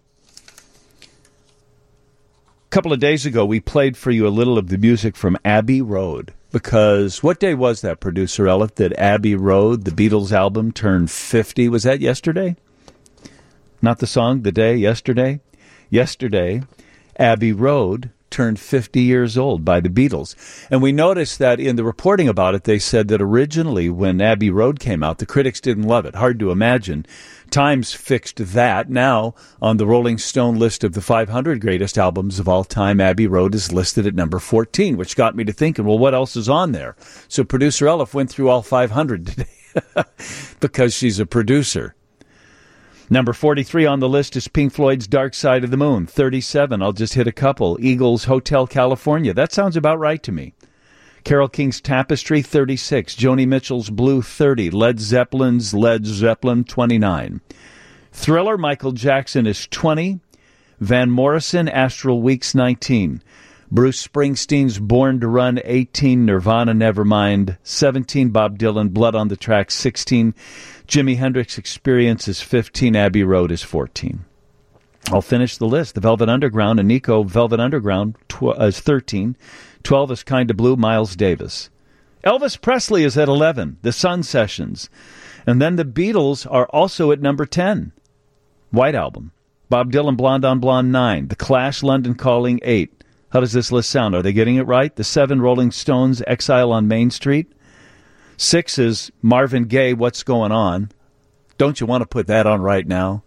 A couple of days ago, we played for you a little of the music from Abbey Road. Because what day was that, Producer Elliot, that Abbey Road, the Beatles album, turned 50? Was that yesterday? Not the song, the day, yesterday? Yesterday, Abbey Road turned 50 years old by the Beatles. And we noticed that in the reporting about it, they said that originally when Abbey Road came out, the critics didn't love it. Hard to imagine. Times fixed that. Now, on the Rolling Stone list of the 500 greatest albums of all time, Abbey Road is listed at number 14, which got me to thinking, well, what else is on there? So Producer Elif went through all 500 today because she's a producer. Number 43 on the list is Pink Floyd's Dark Side of the Moon. 37, I'll just hit a couple. Eagles' Hotel California. That sounds about right to me. Carole King's Tapestry, 36. Joni Mitchell's Blue, 30. Led Zeppelin's Led Zeppelin, 29. Thriller, Michael Jackson is 20. Van Morrison, Astral Weeks, 19. Bruce Springsteen's Born to Run, 18. Nirvana, Nevermind, 17. Bob Dylan, Blood on the Tracks, 16. Jimi Hendrix Experience is 15. Abbey Road is 14. I'll finish the list. The Velvet Underground and Nico Velvet Underground is 13. 12 is Kinda Blue, Miles Davis. Elvis Presley is at 11, The Sun Sessions. And then the Beatles are also at number 10, White Album. Bob Dylan, Blonde on Blonde, 9. The Clash, London Calling, 8. How does this list sound? Are they getting it right? The 7, Rolling Stones, Exile on Main Street. 6 is Marvin Gaye, What's Going On? Don't you want to put that on right now?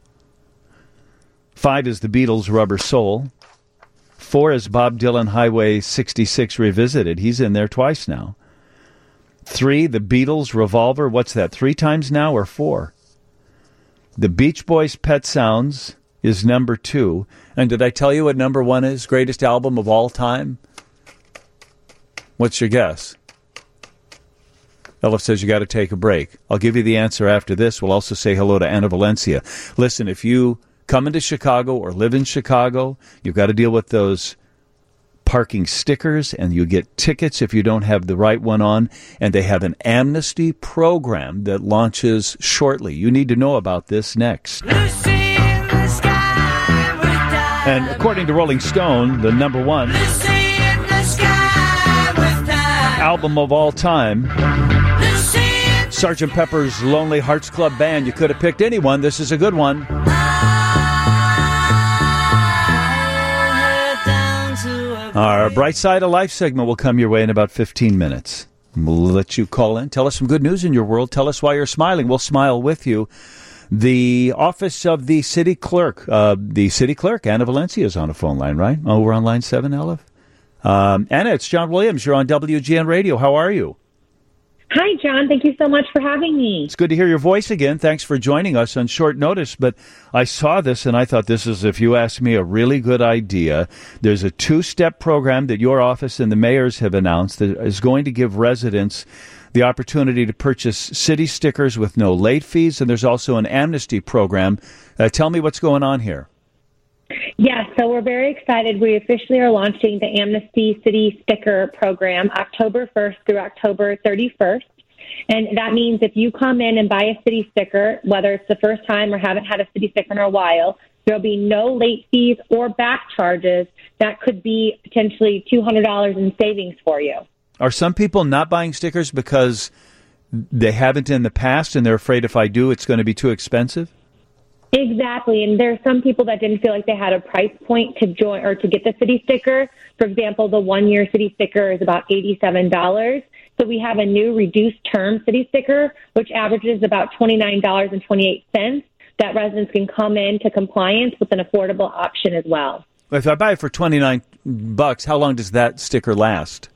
5 is the Beatles, Rubber Soul. 4 is Bob Dylan, Highway 66 Revisited. He's in there twice now. 3, the Beatles, Revolver. What's that, 3 times now or 4? The Beach Boys, Pet Sounds is number 2. And did I tell you what number 1 is? Greatest album of all time? What's your guess? Elif says you got to take a break. I'll give you the answer after this. We'll also say hello to Anna Valencia. Listen, if you come into Chicago or live in Chicago, you've got to deal with those parking stickers, and you get tickets if you don't have the right one on, and they have an amnesty program that launches shortly. You need to know about this next. And according to Rolling Stone, the number 1 album of all time, Sgt. Pepper's Lonely Hearts Club Band. You could have picked anyone. This is a good one. Our Bright Side of Life segment will come your way in about 15 minutes. We'll let you call in. Tell us some good news in your world. Tell us why you're smiling. We'll smile with you. The office of the city clerk, Anna Valencia, is on a phone line, right? Oh, we're on line 7, Elif? Anna, it's John Williams. You're on WGN Radio. How are you? Hi, John. Thank you so much for having me. It's good to hear your voice again. Thanks for joining us on short notice. But I saw this, and I thought this is, if you ask me, a really good idea. There's a 2-step program that your office and the mayors have announced that is going to give residents the opportunity to purchase city stickers with no late fees, and there's also an amnesty program. Tell me what's going on here. Yes, so we're very excited. We officially are launching the Amnesty City Sticker Program October 1st through October 31st. And that means if you come in and buy a city sticker, whether it's the first time or haven't had a city sticker in a while, there'll be no late fees or back charges. That could be potentially $200 in savings for you. Are some people not buying stickers because they haven't in the past and they're afraid if I do, it's going to be too expensive? Exactly. And there are some people that didn't feel like they had a price point to join or to get the city sticker. For example, the 1-year city sticker is about $87. So we have a new reduced term city sticker, which averages about $29.28 that residents can come into compliance with an affordable option as well. If I buy it for $29, how long does that sticker last?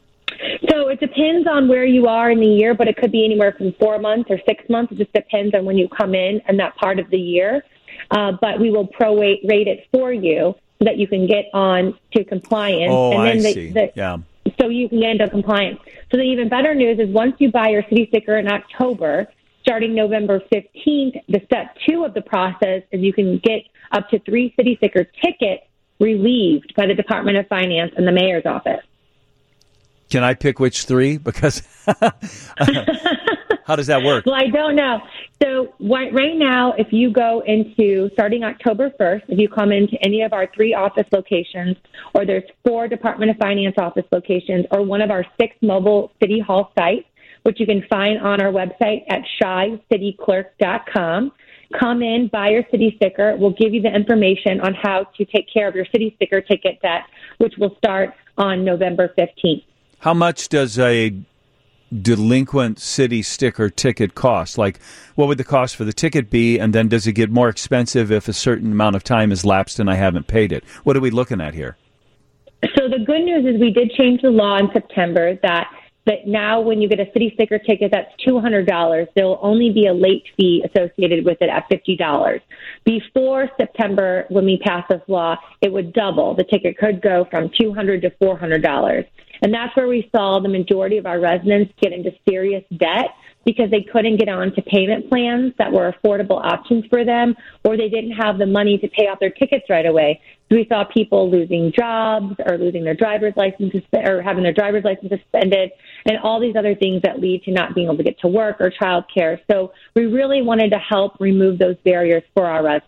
So it depends on where you are in the year, but it could be anywhere from 4 months or 6 months. It just depends on when you come in and that part of the year. But we will prorate it for you so that you can get on to compliance. Oh, and then I see. Yeah. So you can get into compliance. So the even better news is once you buy your city sticker in October, starting November 15th, the step 2 of the process is you can get up to 3 city sticker tickets relieved by the Department of Finance and the mayor's office. Can I pick which 3? Because how does that work? Well, I don't know. So right now, if you go into, starting October 1st, if you come into any of our 3 office locations, or there's 4 Department of Finance office locations, or one of our 6 mobile City Hall sites, which you can find on our website at shycityclerk.com, come in, buy your city sticker. We'll give you the information on how to take care of your city sticker ticket debt, which will start on November 15th. How much does a delinquent city sticker ticket cost? Like, what would the cost for the ticket be, and then does it get more expensive if a certain amount of time has lapsed and I haven't paid it? What are we looking at here? So the good news is we did change the law in September that now when you get a city sticker ticket, that's $200. There will only be a late fee associated with it at $50. Before September, when we passed this law, it would double. The ticket could go from $200 to $400. And that's where we saw the majority of our residents get into serious debt because they couldn't get on to payment plans that were affordable options for them, or they didn't have the money to pay off their tickets right away. So we saw people losing jobs or losing their driver's license or having their driver's license suspended and all these other things that lead to not being able to get to work or childcare. So we really wanted to help remove those barriers for our residents.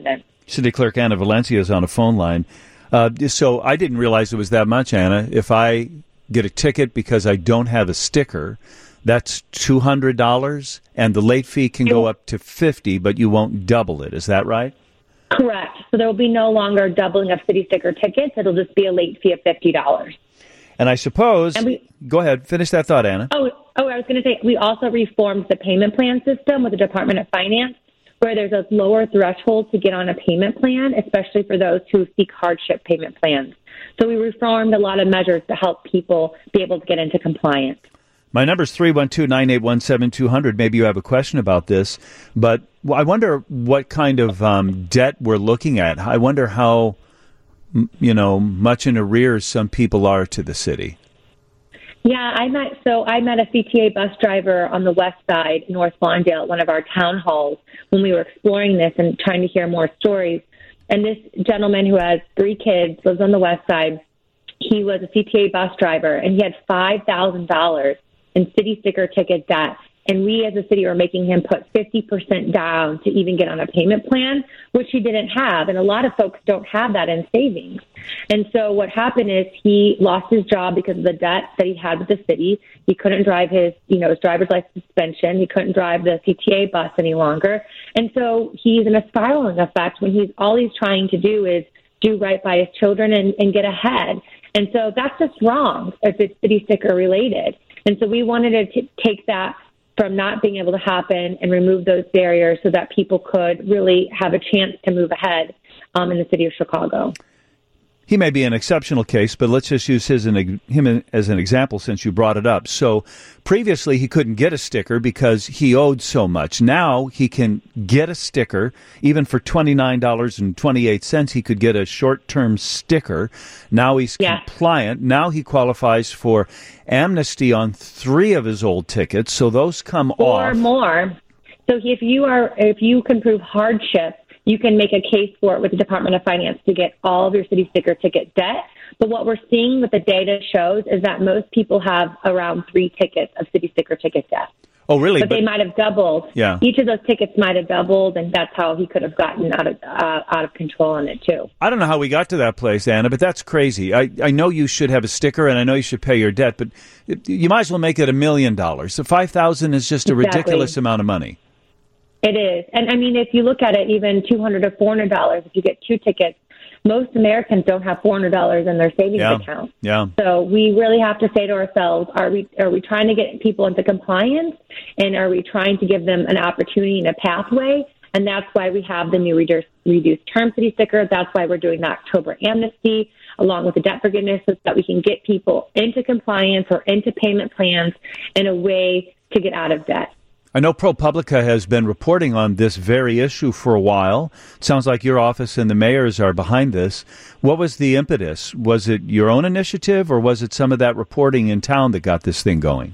City Clerk Anna Valencia is on a phone line. So I didn't realize it was that much, Anna. If I get a ticket because I don't have a sticker, that's $200, and the late fee can go up to $50, but you won't double it. Is that right? Correct. So there will be no longer doubling of city sticker tickets. It'll just be a late fee of $50. And I suppose, go ahead, finish that thought, Anna. I was going to say, we also reformed the payment plan system with the Department of Finance, where there's a lower threshold to get on a payment plan, especially for those who seek hardship payment plans. So we reformed a lot of measures to help people be able to get into compliance. My number is 312-981-7200. Maybe you have a question about this, but I wonder what kind of debt we're looking at. I wonder how, much in arrears some people are to the city. Yeah, I met a CTA bus driver on the west side, North Lawndale, at one of our town halls when we were exploring this and trying to hear more stories. And this gentleman who has 3 kids, lives on the west side, he was a CTA bus driver, and he had $5,000 in city sticker ticket debt. And we as a city were making him put 50% down to even get on a payment plan, which he didn't have. And a lot of folks don't have that in savings. And so what happened is he lost his job because of the debt that he had with the city. He couldn't drive his driver's license suspension. He couldn't drive the CTA bus any longer. And so he's in a spiraling effect when all he's trying to do is do right by his children and get ahead. And so that's just wrong if it's city sticker related. And so we wanted to take that from not being able to happen and remove those barriers so that people could really have a chance to move ahead in the city of Chicago. He may be an exceptional case, but let's just use him as an example since you brought it up. So previously he couldn't get a sticker because he owed so much. Now he can get a sticker. Even for $29.28, he could get a short-term sticker. Now he's compliant. Now he qualifies for amnesty on 3 of his old tickets, so those come off. Or more. So if you can prove hardship, you can make a case for it with the Department of Finance to get all of your city sticker ticket debt. But what we're seeing with the data shows is that most people have around 3 tickets of city sticker ticket debt. Oh, really? But they might have doubled. Yeah. Each of those tickets might have doubled, and that's how he could have gotten out of control on it, too. I don't know how we got to that place, Anna, but that's crazy. I know you should have a sticker, and I know you should pay your debt, but you might as well make it $1 million. So $5,000 is just a ridiculous amount of money. It is. And, I mean, if you look at it, even $200 or $400, if you get 2 tickets, most Americans don't have $400 in their savings account. Yeah. So we really have to say to ourselves, are we trying to get people into compliance, and are we trying to give them an opportunity and a pathway? And that's why we have the new reduced term city sticker. That's why we're doing the October amnesty along with the debt forgiveness, so that we can get people into compliance or into payment plans in a way to get out of debt. I know ProPublica has been reporting on this very issue for a while. It sounds like your office and the mayors are behind this. What was the impetus? Was it your own initiative, or was it some of that reporting in town that got this thing going?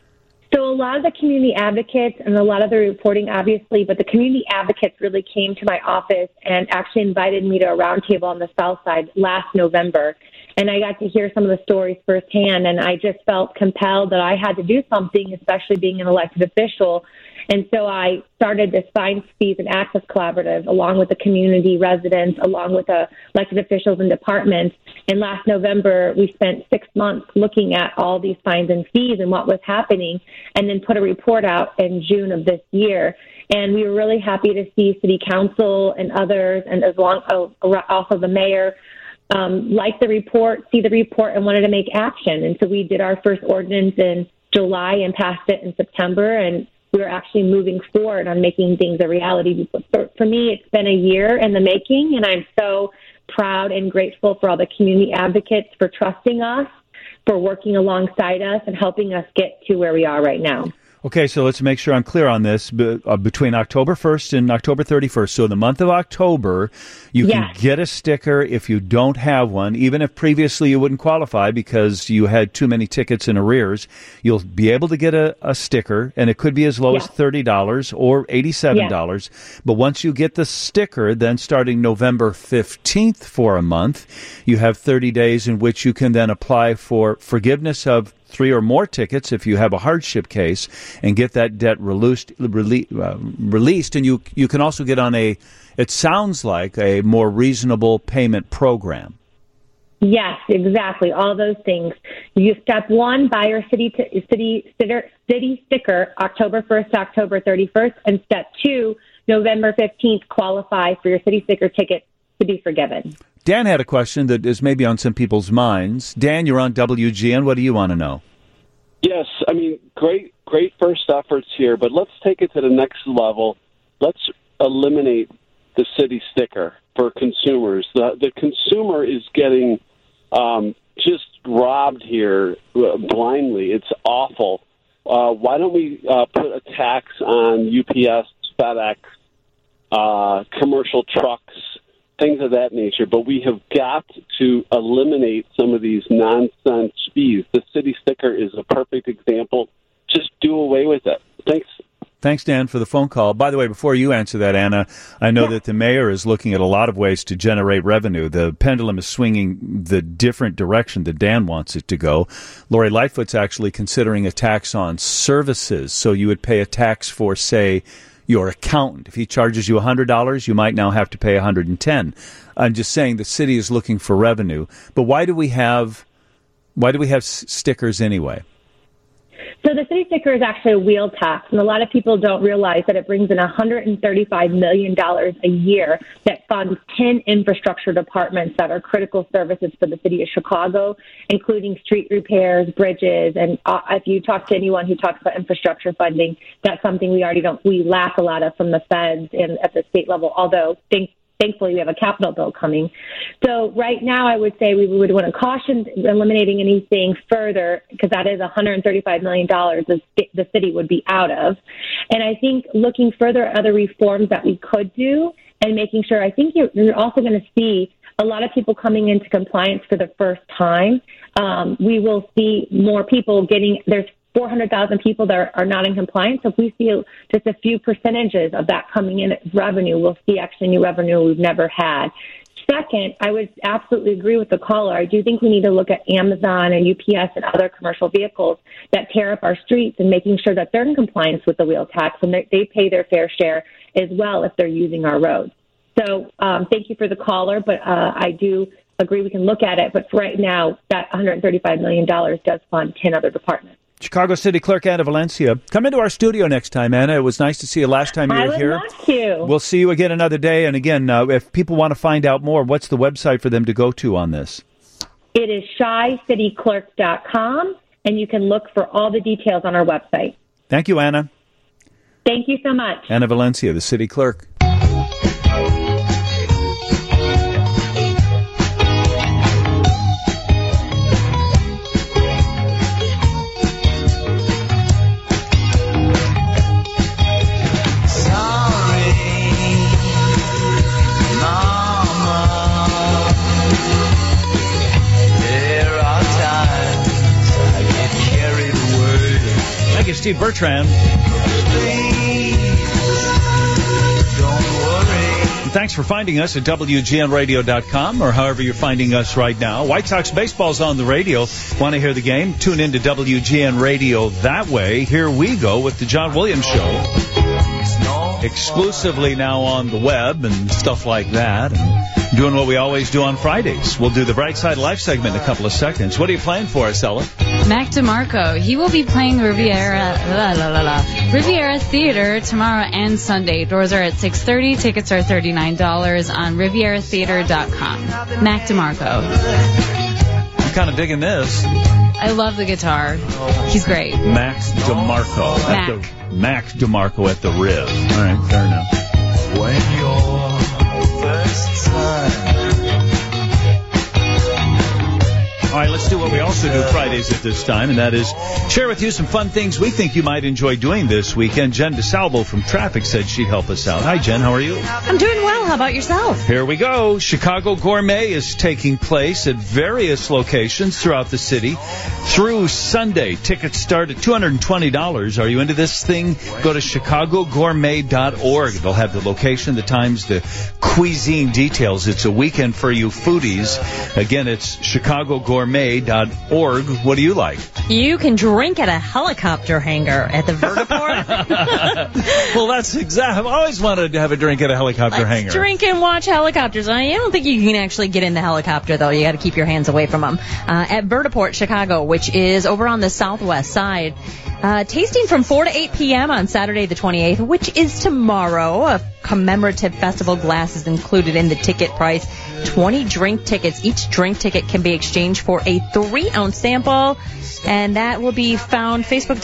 So a lot of the community advocates and a lot of the reporting, obviously, but the community advocates really came to my office and actually invited me to a roundtable on the South Side last November. And I got to hear some of the stories firsthand, and I just felt compelled that I had to do something, especially being an elected official. And so I started this Fines, Fees, and Access Collaborative along with the community residents, along with the elected officials and departments. And last November, we spent 6 months looking at all these fines and fees and what was happening, and then put a report out in June of this year. And we were really happy to see City Council and others, and also the mayor, like the report, see the report, and wanted to make action. And so we did our first ordinance in July and passed it in September, and we were actually moving forward on making things a reality. For me, it's been a year in the making, and I'm so proud and grateful for all the community advocates for trusting us, for working alongside us, and helping us get to where we are right now. Okay, so let's make sure I'm clear on this. Between October 1st and October 31st, so the month of October, you can get a sticker if you don't have one, even if previously you wouldn't qualify because you had too many tickets in arrears. You'll be able to get a sticker, and it could be as low as $30 or $87. But once you get the sticker, then starting November 15th for a month, you have 30 days in which you can then apply for forgiveness of 3 or more tickets if you have a hardship case and get that debt released. And you can also get on it sounds like a more reasonable payment program. Yes, exactly. All those things. Step 1, buy your city sticker October 1st to October 31st. And step 2, November 15th, qualify for your city sticker ticket to be forgiven. Dan had a question that is maybe on some people's minds. Dan, you're on WGN. What do you want to know? Yes, I mean, great first efforts here, but let's take it to the next level. Let's eliminate the city sticker for consumers. The consumer is getting just robbed here blindly. It's awful. Why don't we put a tax on UPS, FedEx, commercial trucks, things of that nature? But we have got to eliminate some of these nonsense fees. The city sticker is a perfect example. Just do away with it. Thanks. Thanks, Dan, for the phone call. By the way, before you answer that, Anna, I know that the mayor is looking at a lot of ways to generate revenue. The pendulum is swinging the different direction that Dan wants it to go. Lori Lightfoot's actually considering a tax on services. So you would pay a tax for, say, your accountant. If he charges you $100, you might now have to pay $110. I'm just saying the city is looking for revenue. But why do we have stickers anyway? So the city sticker is actually a wheel tax, and a lot of people don't realize that it brings in $135 million a year that funds 10 infrastructure departments that are critical services for the city of Chicago, including street repairs, bridges, and if you talk to anyone who talks about infrastructure funding, that's something we lack a lot of from the feds and at the state level, although thankfully, we have a capital bill coming. So right now, I would say we would want to caution eliminating anything further because that is $135 million the city would be out of. And I think looking further at other reforms that we could do and making sure, I think you're also going to see a lot of people coming into compliance for the first time. We will see more people there's 400,000 people that are not in compliance. So if we see just a few percentages of that coming in as revenue, we'll see actually new revenue we've never had. Second, I would absolutely agree with the caller. I do think we need to look at Amazon and UPS and other commercial vehicles that tear up our streets and making sure that they're in compliance with the wheel tax and they pay their fair share as well if they're using our roads. So thank you for the caller, but I do agree we can look at it. But for right now, that $135 million does fund 10 other departments. Chicago City Clerk Anna Valencia. Come into our studio next time, Anna. It was nice to see you last time you were here. I would love to. We'll see you again another day. And again, if people want to find out more, what's the website for them to go to on this? It is shycityclerk.com, and you can look for all the details on our website. Thank you, Anna. Thank you so much. Anna Valencia, the city clerk. Steve Bertrand. And thanks for finding us at WGNradio.com or however you're finding us right now. White Sox baseball's on the radio. Want to hear the game? Tune in to WGN Radio that way. Here we go with the John Williams Show. Exclusively now on the web and stuff like that. And doing what we always do on Fridays. We'll do the Bright Side Life segment in a couple of seconds. What are you playing for us, Ella? Mac DeMarco. He will be playing Riviera Theater tomorrow and Sunday. Doors are at 6:30. Tickets are $39 on RivieraTheater.com. Mac DeMarco. I'm kind of digging this. I love the guitar. He's great. Max DeMarco. Max DeMarco at the Riv. All right, fair enough. When you're first time. All right, let's do what we also do Fridays at this time, and that is share with you some fun things we think you might enjoy doing this weekend. Jen DeSalvo from Traffic said she'd help us out. Hi, Jen. How are you? I'm doing well. How about yourself? Here we go. Chicago Gourmet is taking place at various locations throughout the city through Sunday. Tickets start at $220. Are you into this thing? Go to chicagogourmet.org. They'll have the location, the times, the cuisine details. It's a weekend for you foodies. Again, it's chicagogourmet.org. gourmet.org. What do you like? You can drink at a helicopter hangar at the Vertiport. Well, that's exactly. I've always wanted to have a drink at a helicopter hangar. Drink and watch helicopters. I don't think you can actually get in the helicopter, though. You got to keep your hands away from them. At Vertiport, Chicago, which is over on the southwest side. Tasting from 4 to 8 p.m. on Saturday the 28th, which is tomorrow. A commemorative festival glass is included in the ticket price. 20 drink tickets. Each drink ticket can be exchanged for a 3-ounce sample. And that will be found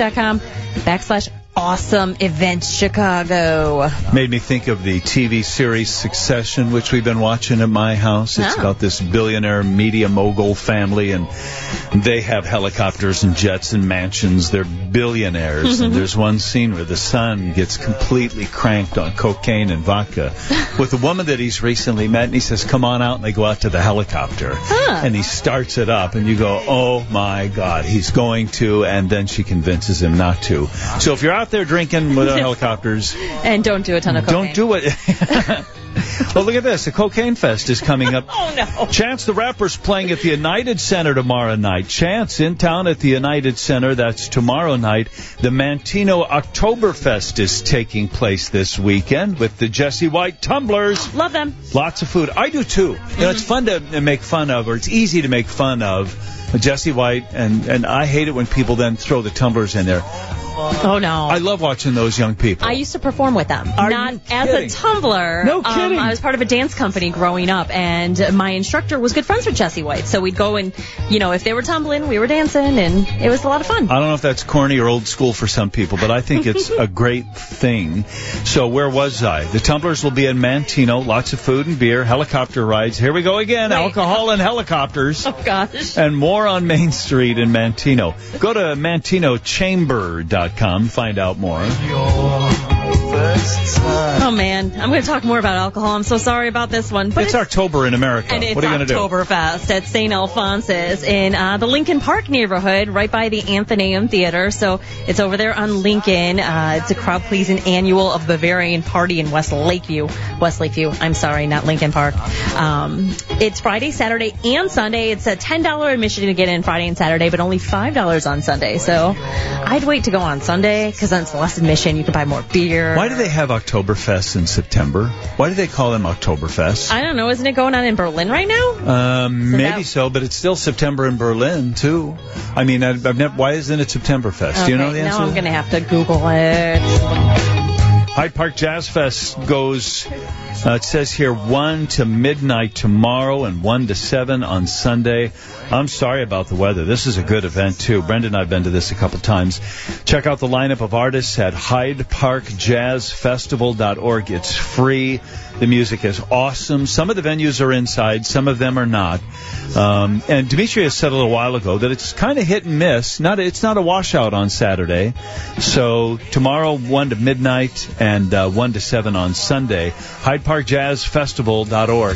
Facebook.com/Awesome Events Chicago. Made me think of the TV series Succession, which we've been watching at my house. It's about this billionaire media mogul family, and they have helicopters and jets and mansions. They're billionaires. And there's one scene where the son gets completely cranked on cocaine and vodka with a woman that he's recently met, and he says, come on out, and they go out to the helicopter. And he starts it up, and you go, oh my God, he's going to, and then she convinces him not to. So if you're out there drinking with helicopters, and don't do a ton of cocaine. Don't do it. Well, look at this. The Cocaine Fest is coming up. Oh, no. Chance the Rapper's playing at the United Center tomorrow night. Chance in town at the United Center. That's tomorrow night. The Mantino Oktoberfest is taking place this weekend with the Jesse White Tumblers. Love them. Lots of food. I do, too. You know, it's fun to make fun of, or it's easy to make fun of Jesse White, and I hate it when people then throw the tumblers in there. Oh, no. I love watching those young people. I used to perform with them. Not as a tumbler. No kidding. I was part of a dance company growing up, and my instructor was good friends with Jesse White. So we'd go and, if they were tumbling, we were dancing, and it was a lot of fun. I don't know if that's corny or old school for some people, but I think it's a great thing. So where was I? The tumblers will be in Mantino. Lots of food and beer, helicopter rides. Here we go again. Alcohol and helicopters. Oh, gosh. And more on Main Street in Mantino. Go to MantinoChamber.com. Find out more. Oh, man. I'm going to talk more about alcohol. I'm so sorry about this one. But it's October in America. And it's what are you going to do? Oktoberfest at St. Alphonsus in the Lincoln Park neighborhood, right by the Athenaeum Theater. So it's over there on Lincoln. It's a crowd-pleasing annual of Bavarian party in West Lakeview. I'm sorry, not Lincoln Park. It's Friday, Saturday, and Sunday. It's a $10 admission to get in Friday and Saturday, but only $5 on Sunday. So I'd wait to go on Sunday because then it's less admission. You can buy more beer. Why do they have Oktoberfest in September? Why do they call them Oktoberfest? I don't know. Isn't it going on in Berlin right now? Maybe so, but it's still September in Berlin, too. I mean, I've never. Why isn't it Septemberfest? Okay, Do you know the answer? Now I'm going to have to Google it. Hyde Park Jazz Fest goes, it says here, 1 to midnight tomorrow and 1 to 7 on Sunday. I'm sorry about the weather. This is a good event, too. Brenda and I have been to this a couple times. Check out the lineup of artists at HydeParkJazzFestival.org. It's free. The music is awesome. Some of the venues are inside. Some of them are not. And Demetrius said a little while ago that it's kind of hit and miss. It's not a washout on Saturday. So tomorrow, 1 to midnight and 1 to 7 on Sunday. HydeParkJazzFestival.org.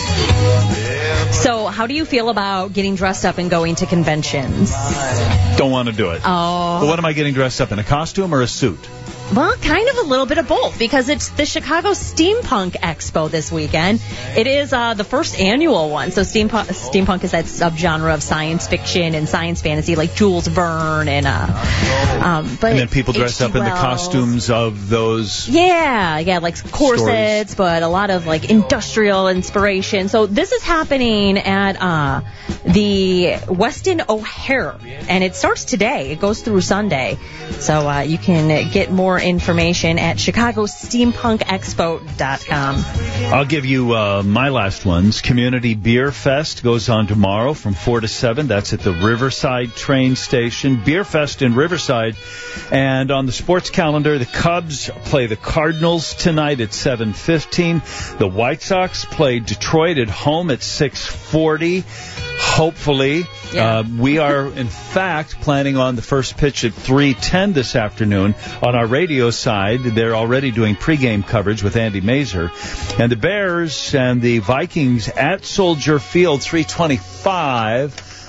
So how do you feel about getting dressed up and going to conventions? Don't want to do it. Oh. But what am I getting dressed up in, a costume or a suit? Well, kind of a little bit of both, because it's the Chicago Steampunk Expo this weekend. It is the first annual one. So steampunk is that subgenre of science fiction and science fantasy, like Jules Verne and and then people dress up in the costumes of those. Yeah, like corsets, stories. But a lot of like industrial inspiration. So this is happening at the Westin O'Hare, and it starts today. It goes through Sunday. So you can get more information at ChicagoSteampunkExpo.com. I'll give you my last ones. Community Beer Fest goes on tomorrow from 4 to 7. That's at the Riverside train station. Beer Fest in Riverside. And on the sports calendar, the Cubs play the Cardinals tonight at 7:15. The White Sox play Detroit at home at 6:40. Hopefully. Yeah. We are, in fact, planning on the first pitch at 3:10 this afternoon. On our radio side, they're already doing pregame coverage with Andy Mazer. And the Bears and the Vikings at Soldier Field, 3:25.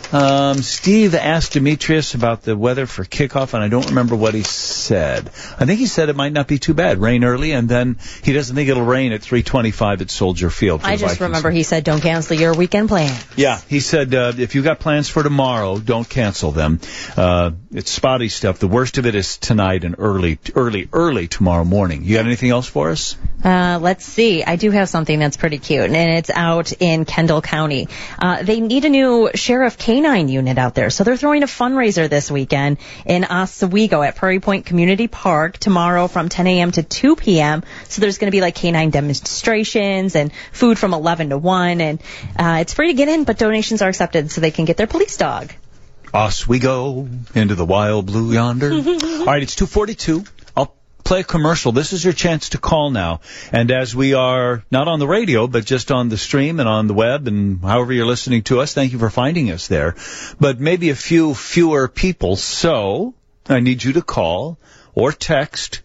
Steve asked Demetrius about the weather for kickoff, and I don't remember what he said. I think he said it might not be too bad. Rain early, and then he doesn't think it'll rain at 3:25 at Soldier Field. I just remember he said, don't cancel your weekend plan. Yeah, he said, if you got plans for tomorrow, don't cancel them. It's spotty stuff. The worst of it is tonight and early tomorrow morning. You got anything else for us? Let's see. I do have something that's pretty cute, and it's out in Kendall County. They need a new sheriff canine unit out there, so they're throwing a fundraiser this weekend in Oswego at Prairie Point Community Park tomorrow from 10 a.m. to 2 p.m. So there's going to be like canine demonstrations and food from 11 to 1, and it's free to get in, but donations are accepted so they can get their police dog. Oswego, into the wild blue yonder. All right, it's 2:42. Play a commercial. This is your chance to call now. And as we are not on the radio, but just on the stream and on the web and however you're listening to us, thank you for finding us there. But maybe a few fewer people. So I need you to call or text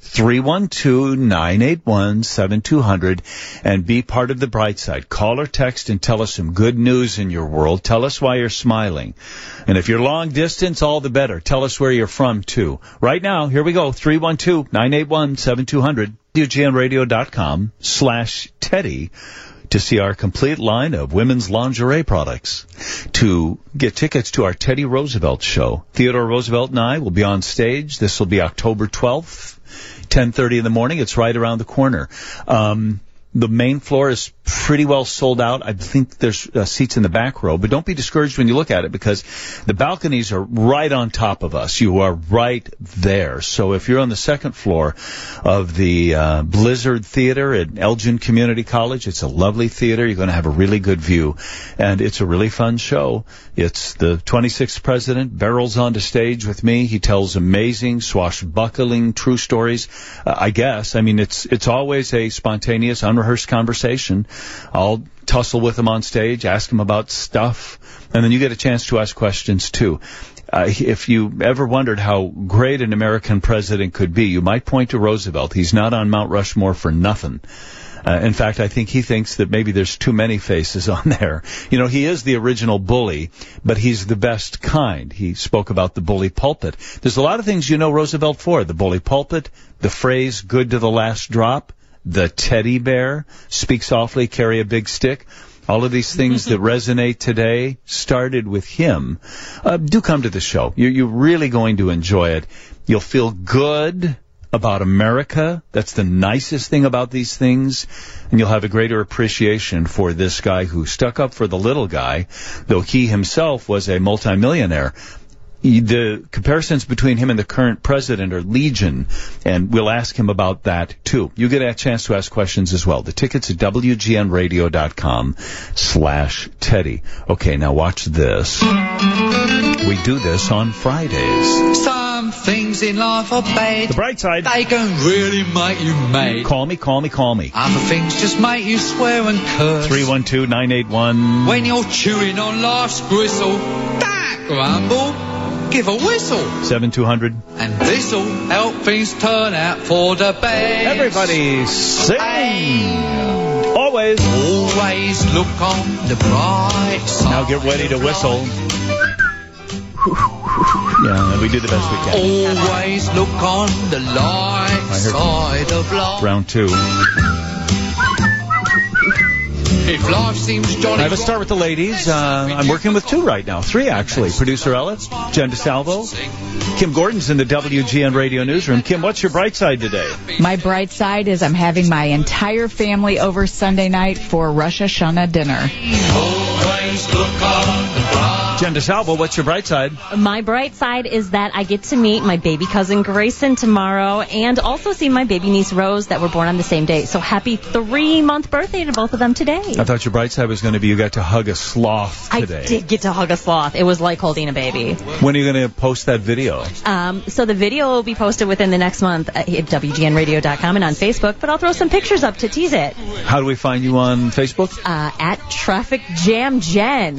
312-981-7200 and be part of the bright side. Call or text and tell us some good news in your world. Tell us why you're smiling. And if you're long distance, all the better. Tell us where you're from, too. Right now, here we go, 312-981-7200, WGNradio.com/Teddy to see our complete line of women's lingerie products. To get tickets to our Teddy Roosevelt show, Theodore Roosevelt and I will be on stage. This will be October 12th, 10:30 in the morning. It's right around the corner. The main floor is pretty well sold out. I think there's seats in the back row, but don't be discouraged when you look at it because the balconies are right on top of us. You are right there. So if you're on the second floor of the Blizzard Theater at Elgin Community College, it's a lovely theater. You're going to have a really good view, and it's a really fun show. It's the 26th president barrels onto stage with me. He tells amazing, swashbuckling, true stories. I guess. I mean, it's always a spontaneous, unrehearsed conversation. I'll tussle with him on stage, ask him about stuff, and then you get a chance to ask questions, too. If you ever wondered how great an American president could be, you might point to Roosevelt. He's not on Mount Rushmore for nothing. In fact, I think he thinks that maybe there's too many faces on there. You know, he is the original bully, but he's the best kind. He spoke about the bully pulpit. There's a lot of things you know Roosevelt for. The bully pulpit, the phrase, good to the last drop, the teddy bear, speak softly, carry a big stick. All of these things that resonate today started with him. Do come to the show. You're really going to enjoy it. You'll feel good about America. That's the nicest thing about these things. And you'll have a greater appreciation for this guy who stuck up for the little guy, though he himself was a multimillionaire. The comparisons between him and the current president are legion, and we'll ask him about that, too. You get a chance to ask questions as well. The tickets at WGNradio.com/Teddy. Okay, now watch this. We do this on Fridays. Some things in life are bad. The bright side. They can really make you mad. Call me. Other things just make you swear and curse. 312-981. When you're chewing on life's gristle, that grumble. Give a whistle. 7200. And this'll help things turn out for the best. Everybody sing. Always look on the bright side. Now get ready to whistle. Yeah, we do the best we can. Always look on the light side of life. Round 2. If life seems jolly. I have a start with the ladies. I'm working with 2 right now. 3, actually. Producer Ella, Jen DeSalvo. Kim Gordon's in the WGN Radio Newsroom. Kim, what's your bright side today? My bright side is I'm having my entire family over Sunday night for Rosh Hashanah dinner. Always look on the bright. Jen DeSalvo, what's your bright side? My bright side is that I get to meet my baby cousin Grayson tomorrow and also see my baby niece Rose that were born on the same day. So happy 3-month birthday to both of them today. I thought your bright side was going to be you got to hug a sloth today. I did get to hug a sloth. It was like holding a baby. When are you going to post that video? So the video will be posted within the next month at WGNradio.com and on Facebook, but I'll throw some pictures up to tease it. How do we find you on Facebook? At Traffic Jam Jen.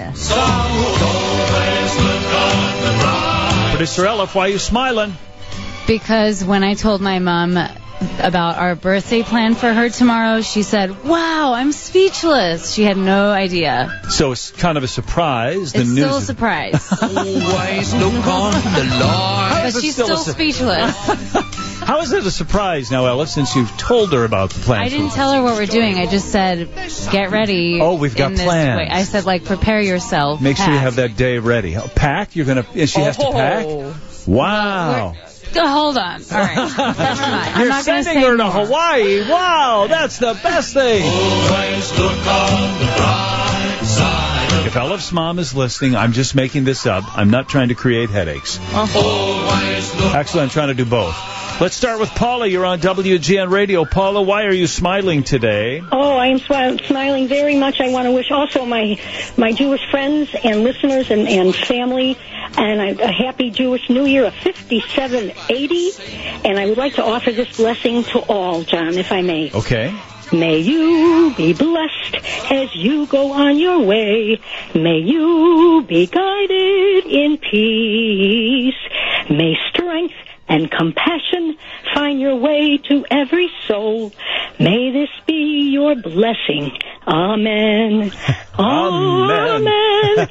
Producer Ella, why are you smiling? Because when I told my mom about our birthday plan for her tomorrow, she said, "Wow, I'm speechless." She had no idea. So it's kind of a surprise. It's still a surprise. Always look on the line. But she's still speechless. How is it a surprise now, Ella, since you've told her about the plans? I didn't tell her what we're doing. I just said, get ready. Oh, we've got in this plans. way. I said, like, prepare yourself. Make sure you pack. have that day ready. Pack? You're going to... She has to pack? Wow. Hold on. All right. Never mind. I'm You're not gonna sending say her to more. Hawaii. Wow, that's the best thing. Always look on the bright side. If Elif's mom is listening, I'm just making this up. I'm not trying to create headaches. Always look. Actually, I'm trying to do both. Let's start with Paula. You're on WGN Radio. Paula, why are you smiling today? Oh, I am smiling very much. I want to wish also my Jewish friends and listeners and family and a happy Jewish New Year of 5780. And I would like to offer this blessing to all, John, if I may. Okay. May you be blessed as you go on your way. May you be guided in peace. May strength and compassion find your way to every soul. May this be your blessing. Amen. Amen. Amen.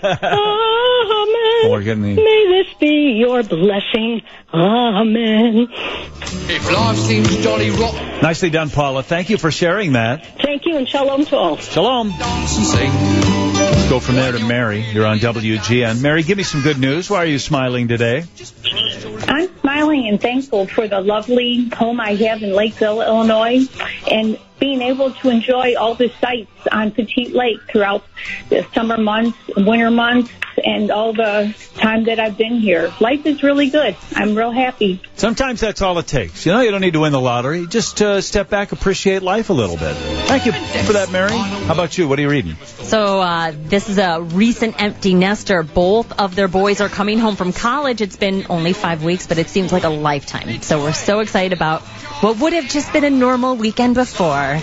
Amen. We're getting the... May this be your blessing. Amen. If life seems jolly rotten. Nicely done, Paula. Thank you for sharing that. Thank you, and shalom to all. Shalom. Dance and sing. Let's go from there to Mary. You're on WGN. Mary, give me some good news. Why are you smiling today? I'm smiling and thankful for the lovely home I have in Lakeville, Illinois, and being able to enjoy all the sights on Petite Lake throughout the summer months, winter months, and all the time that I've been here. Life is really good. I'm real happy. Sometimes that's all it takes. You know, you don't need to win the lottery. Just step back, appreciate life a little bit. Thank you for that, Mary. How about you? What are you reading? So this is a recent empty nester. Both of their boys are coming home from college. It's been only 5 weeks, but it seems like a lifetime. So we're so excited about what would have just been a normal weekend before.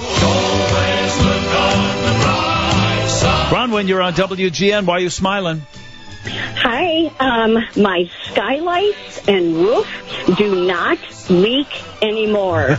Bronwyn, you're on WGN. Why are you smiling? Hi, my skylights and roof do not leak anymore.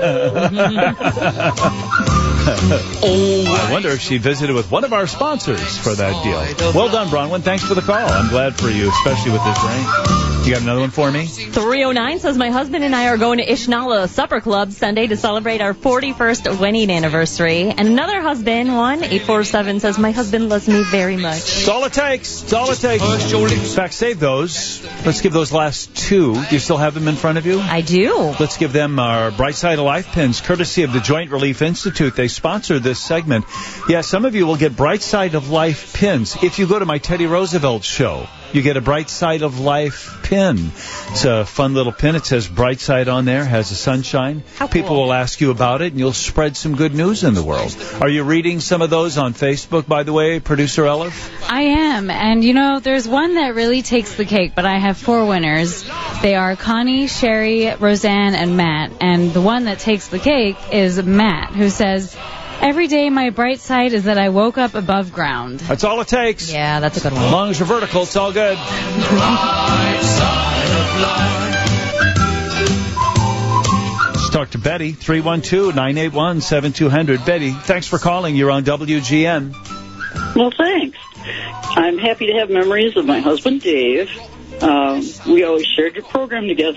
I wonder if she visited with one of our sponsors for that deal. Well done, Bronwyn. Thanks for the call. I'm glad for you, especially with this rain. You got another one for me? 309 says, my husband and I are going to Ishnala Supper Club Sunday to celebrate our 41st wedding anniversary. And another husband, 847, says, my husband loves me very much. It's all it takes. It's all it takes. In fact, save those. Let's give those last two. Do you still have them in front of you? I do. Let's give them our Bright Side of Life pins, courtesy of the Joint Relief Institute. They sponsor this segment. Yeah, some of you will get Bright Side of Life pins. If you go to my Teddy Roosevelt show, you get a Bright Side of Life pin. It's a fun little pin. It says Bright Side on there, has a sunshine. How cool. People will ask you about it, and you'll spread some good news in the world. Are you reading some of those on Facebook, by the way, Producer Elif? I am, and you know, there's one that really takes the cake, but I have 4 winners. They are Connie, Sherry, Roseanne, and Matt, and the one that takes the cake is Matt, who says, every day my bright side is that I woke up above ground. That's all it takes. Yeah, that's a good one. As long as you're vertical, it's all good. Bright side of life. Let's talk to Betty, 312-981-7200. Betty, thanks for calling. You're on WGN. Well, thanks. I'm happy to have memories of my husband, Dave. We always shared your program together.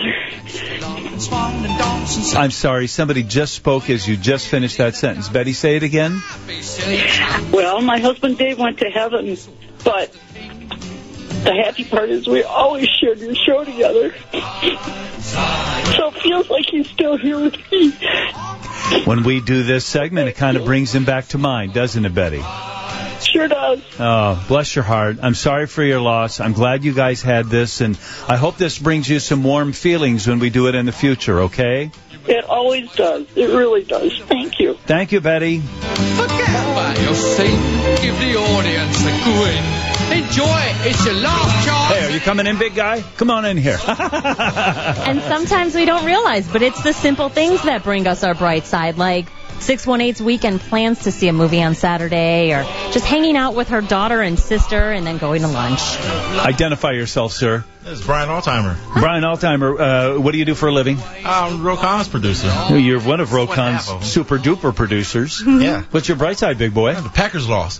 I'm sorry, somebody just spoke as you just finished that sentence. Betty, say it again. Well, my husband, Dave, went to heaven, but the happy part is we always shared your show together. So it feels like he's still here with me. When we do this segment, it kind of brings him back to mind, doesn't it, Betty? Sure does. Oh, bless your heart. I'm sorry for your loss. I'm glad you guys had this, and I hope this brings you some warm feelings when we do it in the future, okay? It always does. It really does. Thank you. Thank you, Betty. Forget about your scene. Give the audience a grin. Enjoy it. It's your last chance. Hey, are you coming in, big guy? Come on in here. And sometimes we don't realize, but it's the simple things that bring us our bright side, like 618's weekend plans to see a movie on Saturday, or just hanging out with her daughter and sister and then going to lunch. Identify yourself, sir. This is Brian Altimer. Brian Altimer, what do you do for a living? I'm Rocon's producer. You're one of Rocon's super-duper producers. Yeah. What's your bright side, big boy? The Packers lost.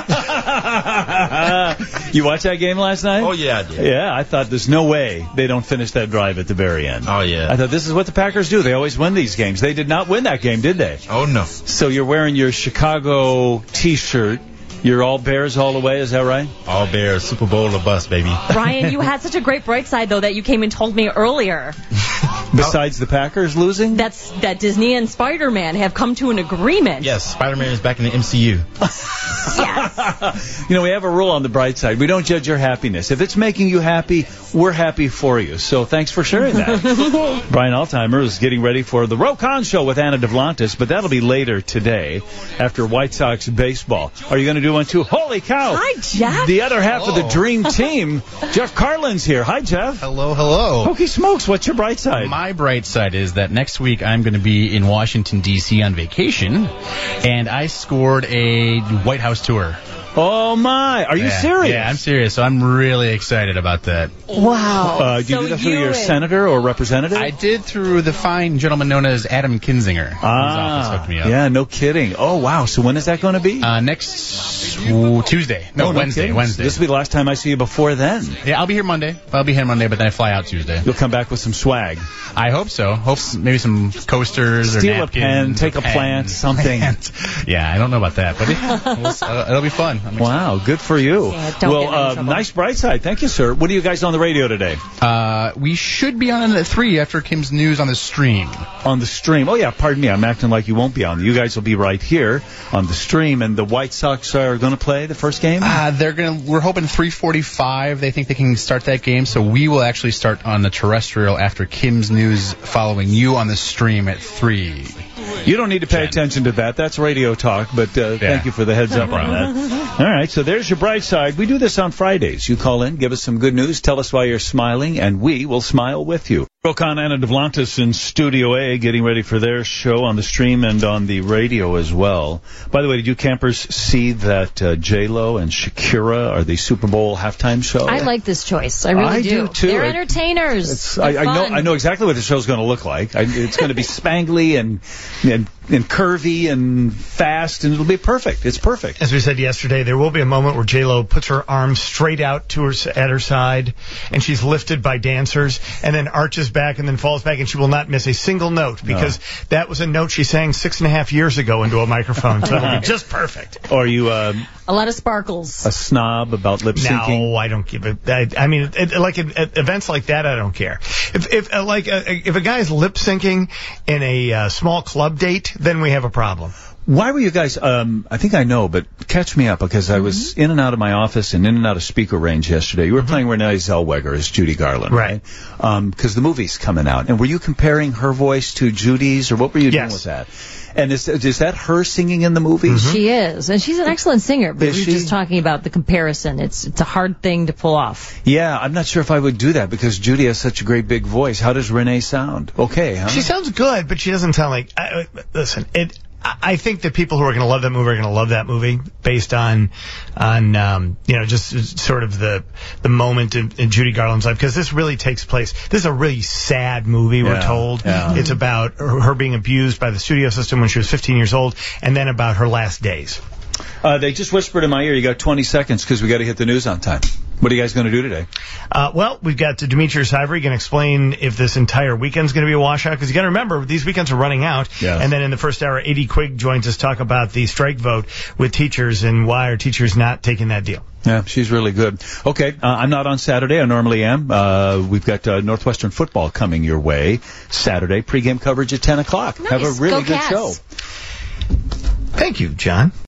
You watched that game last night? Oh, yeah, I did. Yeah, I thought there's no way they don't finish that drive at the very end. Oh, yeah. I thought this is what the Packers do. They always win these games. They did not win that game, did they? Oh, no. So you're wearing your Chicago T-shirt. You're all Bears all the way, is that right? All Bears, Super Bowl or bust, baby. Brian, you had such a great bright side, though, that you came and told me earlier. Besides the Packers losing? That Disney and Spider-Man have come to an agreement. Yes, Spider-Man is back in the MCU. Yes. You know, we have a rule on the bright side. We don't judge your happiness. If it's making you happy, we're happy for you. So thanks for sharing that. Brian Altimer is getting ready for the Rocon Show with Anna Devlantis, but that'll be later today after White Sox baseball. Are you going to do one too? Holy cow! Hi, Jeff. The other half of the dream team, Jeff Carlin's here. Hi, Jeff. Hello, hello. Hokey smokes, what's your bright side? My bright side is that next week I'm going to be in Washington, D.C. on vacation, and I scored a White House tour. Oh, my. Are you serious? Yeah, I'm serious. So I'm really excited about that. Wow. Do you do that through your senator or representative? I did through the fine gentleman known as Adam Kinzinger. His office hooked me up. Yeah, no kidding. Oh, wow. So when is that going to be? Next Tuesday. No, Wednesday. This will be the last time I see you before then. Yeah, I'll be here Monday. But then I fly out Tuesday. You'll come back with some swag. I hope so. Maybe some coasters Steal or napkins. Steal a pen, take a plant, something. Yeah, I don't know about that, but it'll be fun. Wow, good for you. Yeah, nice bright side. Thank you, sir. What are you guys on the radio today? We should be on at 3 after Kim's News on the stream. On the stream. Oh, yeah, pardon me. I'm acting like you won't be on. You guys will be right here on the stream, and the White Sox are going to play the first game? We're hoping 3:45. They think they can start that game, so we will actually start on the terrestrial after Kim's News following you on the stream at 3. You don't need to pay attention to that. That's radio talk, but thank you for the heads up on that. All right, so there's your bright side. We do this on Fridays. You call in, give us some good news, tell us why you're smiling, and we will smile with you. Rocon Anna Devlantis in Studio A getting ready for their show on the stream and on the radio as well. By the way, did you campers see that J-Lo and Shakira are the Super Bowl halftime show? I like this choice. I really do too. They're entertainers. I know exactly what the show's going to look like. It's going to be spangly and curvy and fast, and it'll be perfect. It's perfect. As we said yesterday, there will be a moment where J-Lo puts her arms straight out at her side, and she's lifted by dancers, and then arches back and then falls back, and she will not miss a single note because that was a note she sang 6.5 years ago into a microphone, so it'll be just perfect. Are you a lot of sparkles? A snob about lip syncing? No, I don't give it. I mean, at events like that, I don't care. If a guy's lip syncing in a small club date, then we have a problem. Why were you guys, I think I know, but catch me up, because I was in and out of my office and in and out of speaker range yesterday. You were playing Renee Zellweger as Judy Garland, right? Because the movie's coming out. And were you comparing her voice to Judy's, or what were you doing with that? And is that her singing in the movie? She is, and she's an excellent singer, but we were just talking about the comparison. It's a hard thing to pull off. Yeah, I'm not sure if I would do that, because Judy has such a great big voice. How does Renee sound? Okay, huh? She sounds good, but she doesn't sound like... listen, I think that people who are going to love that movie are going to love that movie based on just sort of the moment in Judy Garland's life, because this really takes place. This is a really sad movie, we're told. Yeah. It's about her being abused by the studio system when she was 15 years old, and then about her last days. They just whispered in my ear, you got 20 seconds because we got to hit the news on time. What are you guys going to do today? Well, we've got Demetrius Ivory going to explain if this entire weekend's going to be a washout, because you got to remember, these weekends are running out. Yes. And then in the first hour, Edie Quigg joins us to talk about the strike vote with teachers and why are teachers not taking that deal. Yeah, she's really good. Okay, I'm not on Saturday. I normally am. We've got Northwestern football coming your way Saturday. Pregame coverage at 10 o'clock. Nice. Have a really good show. Thank you, John.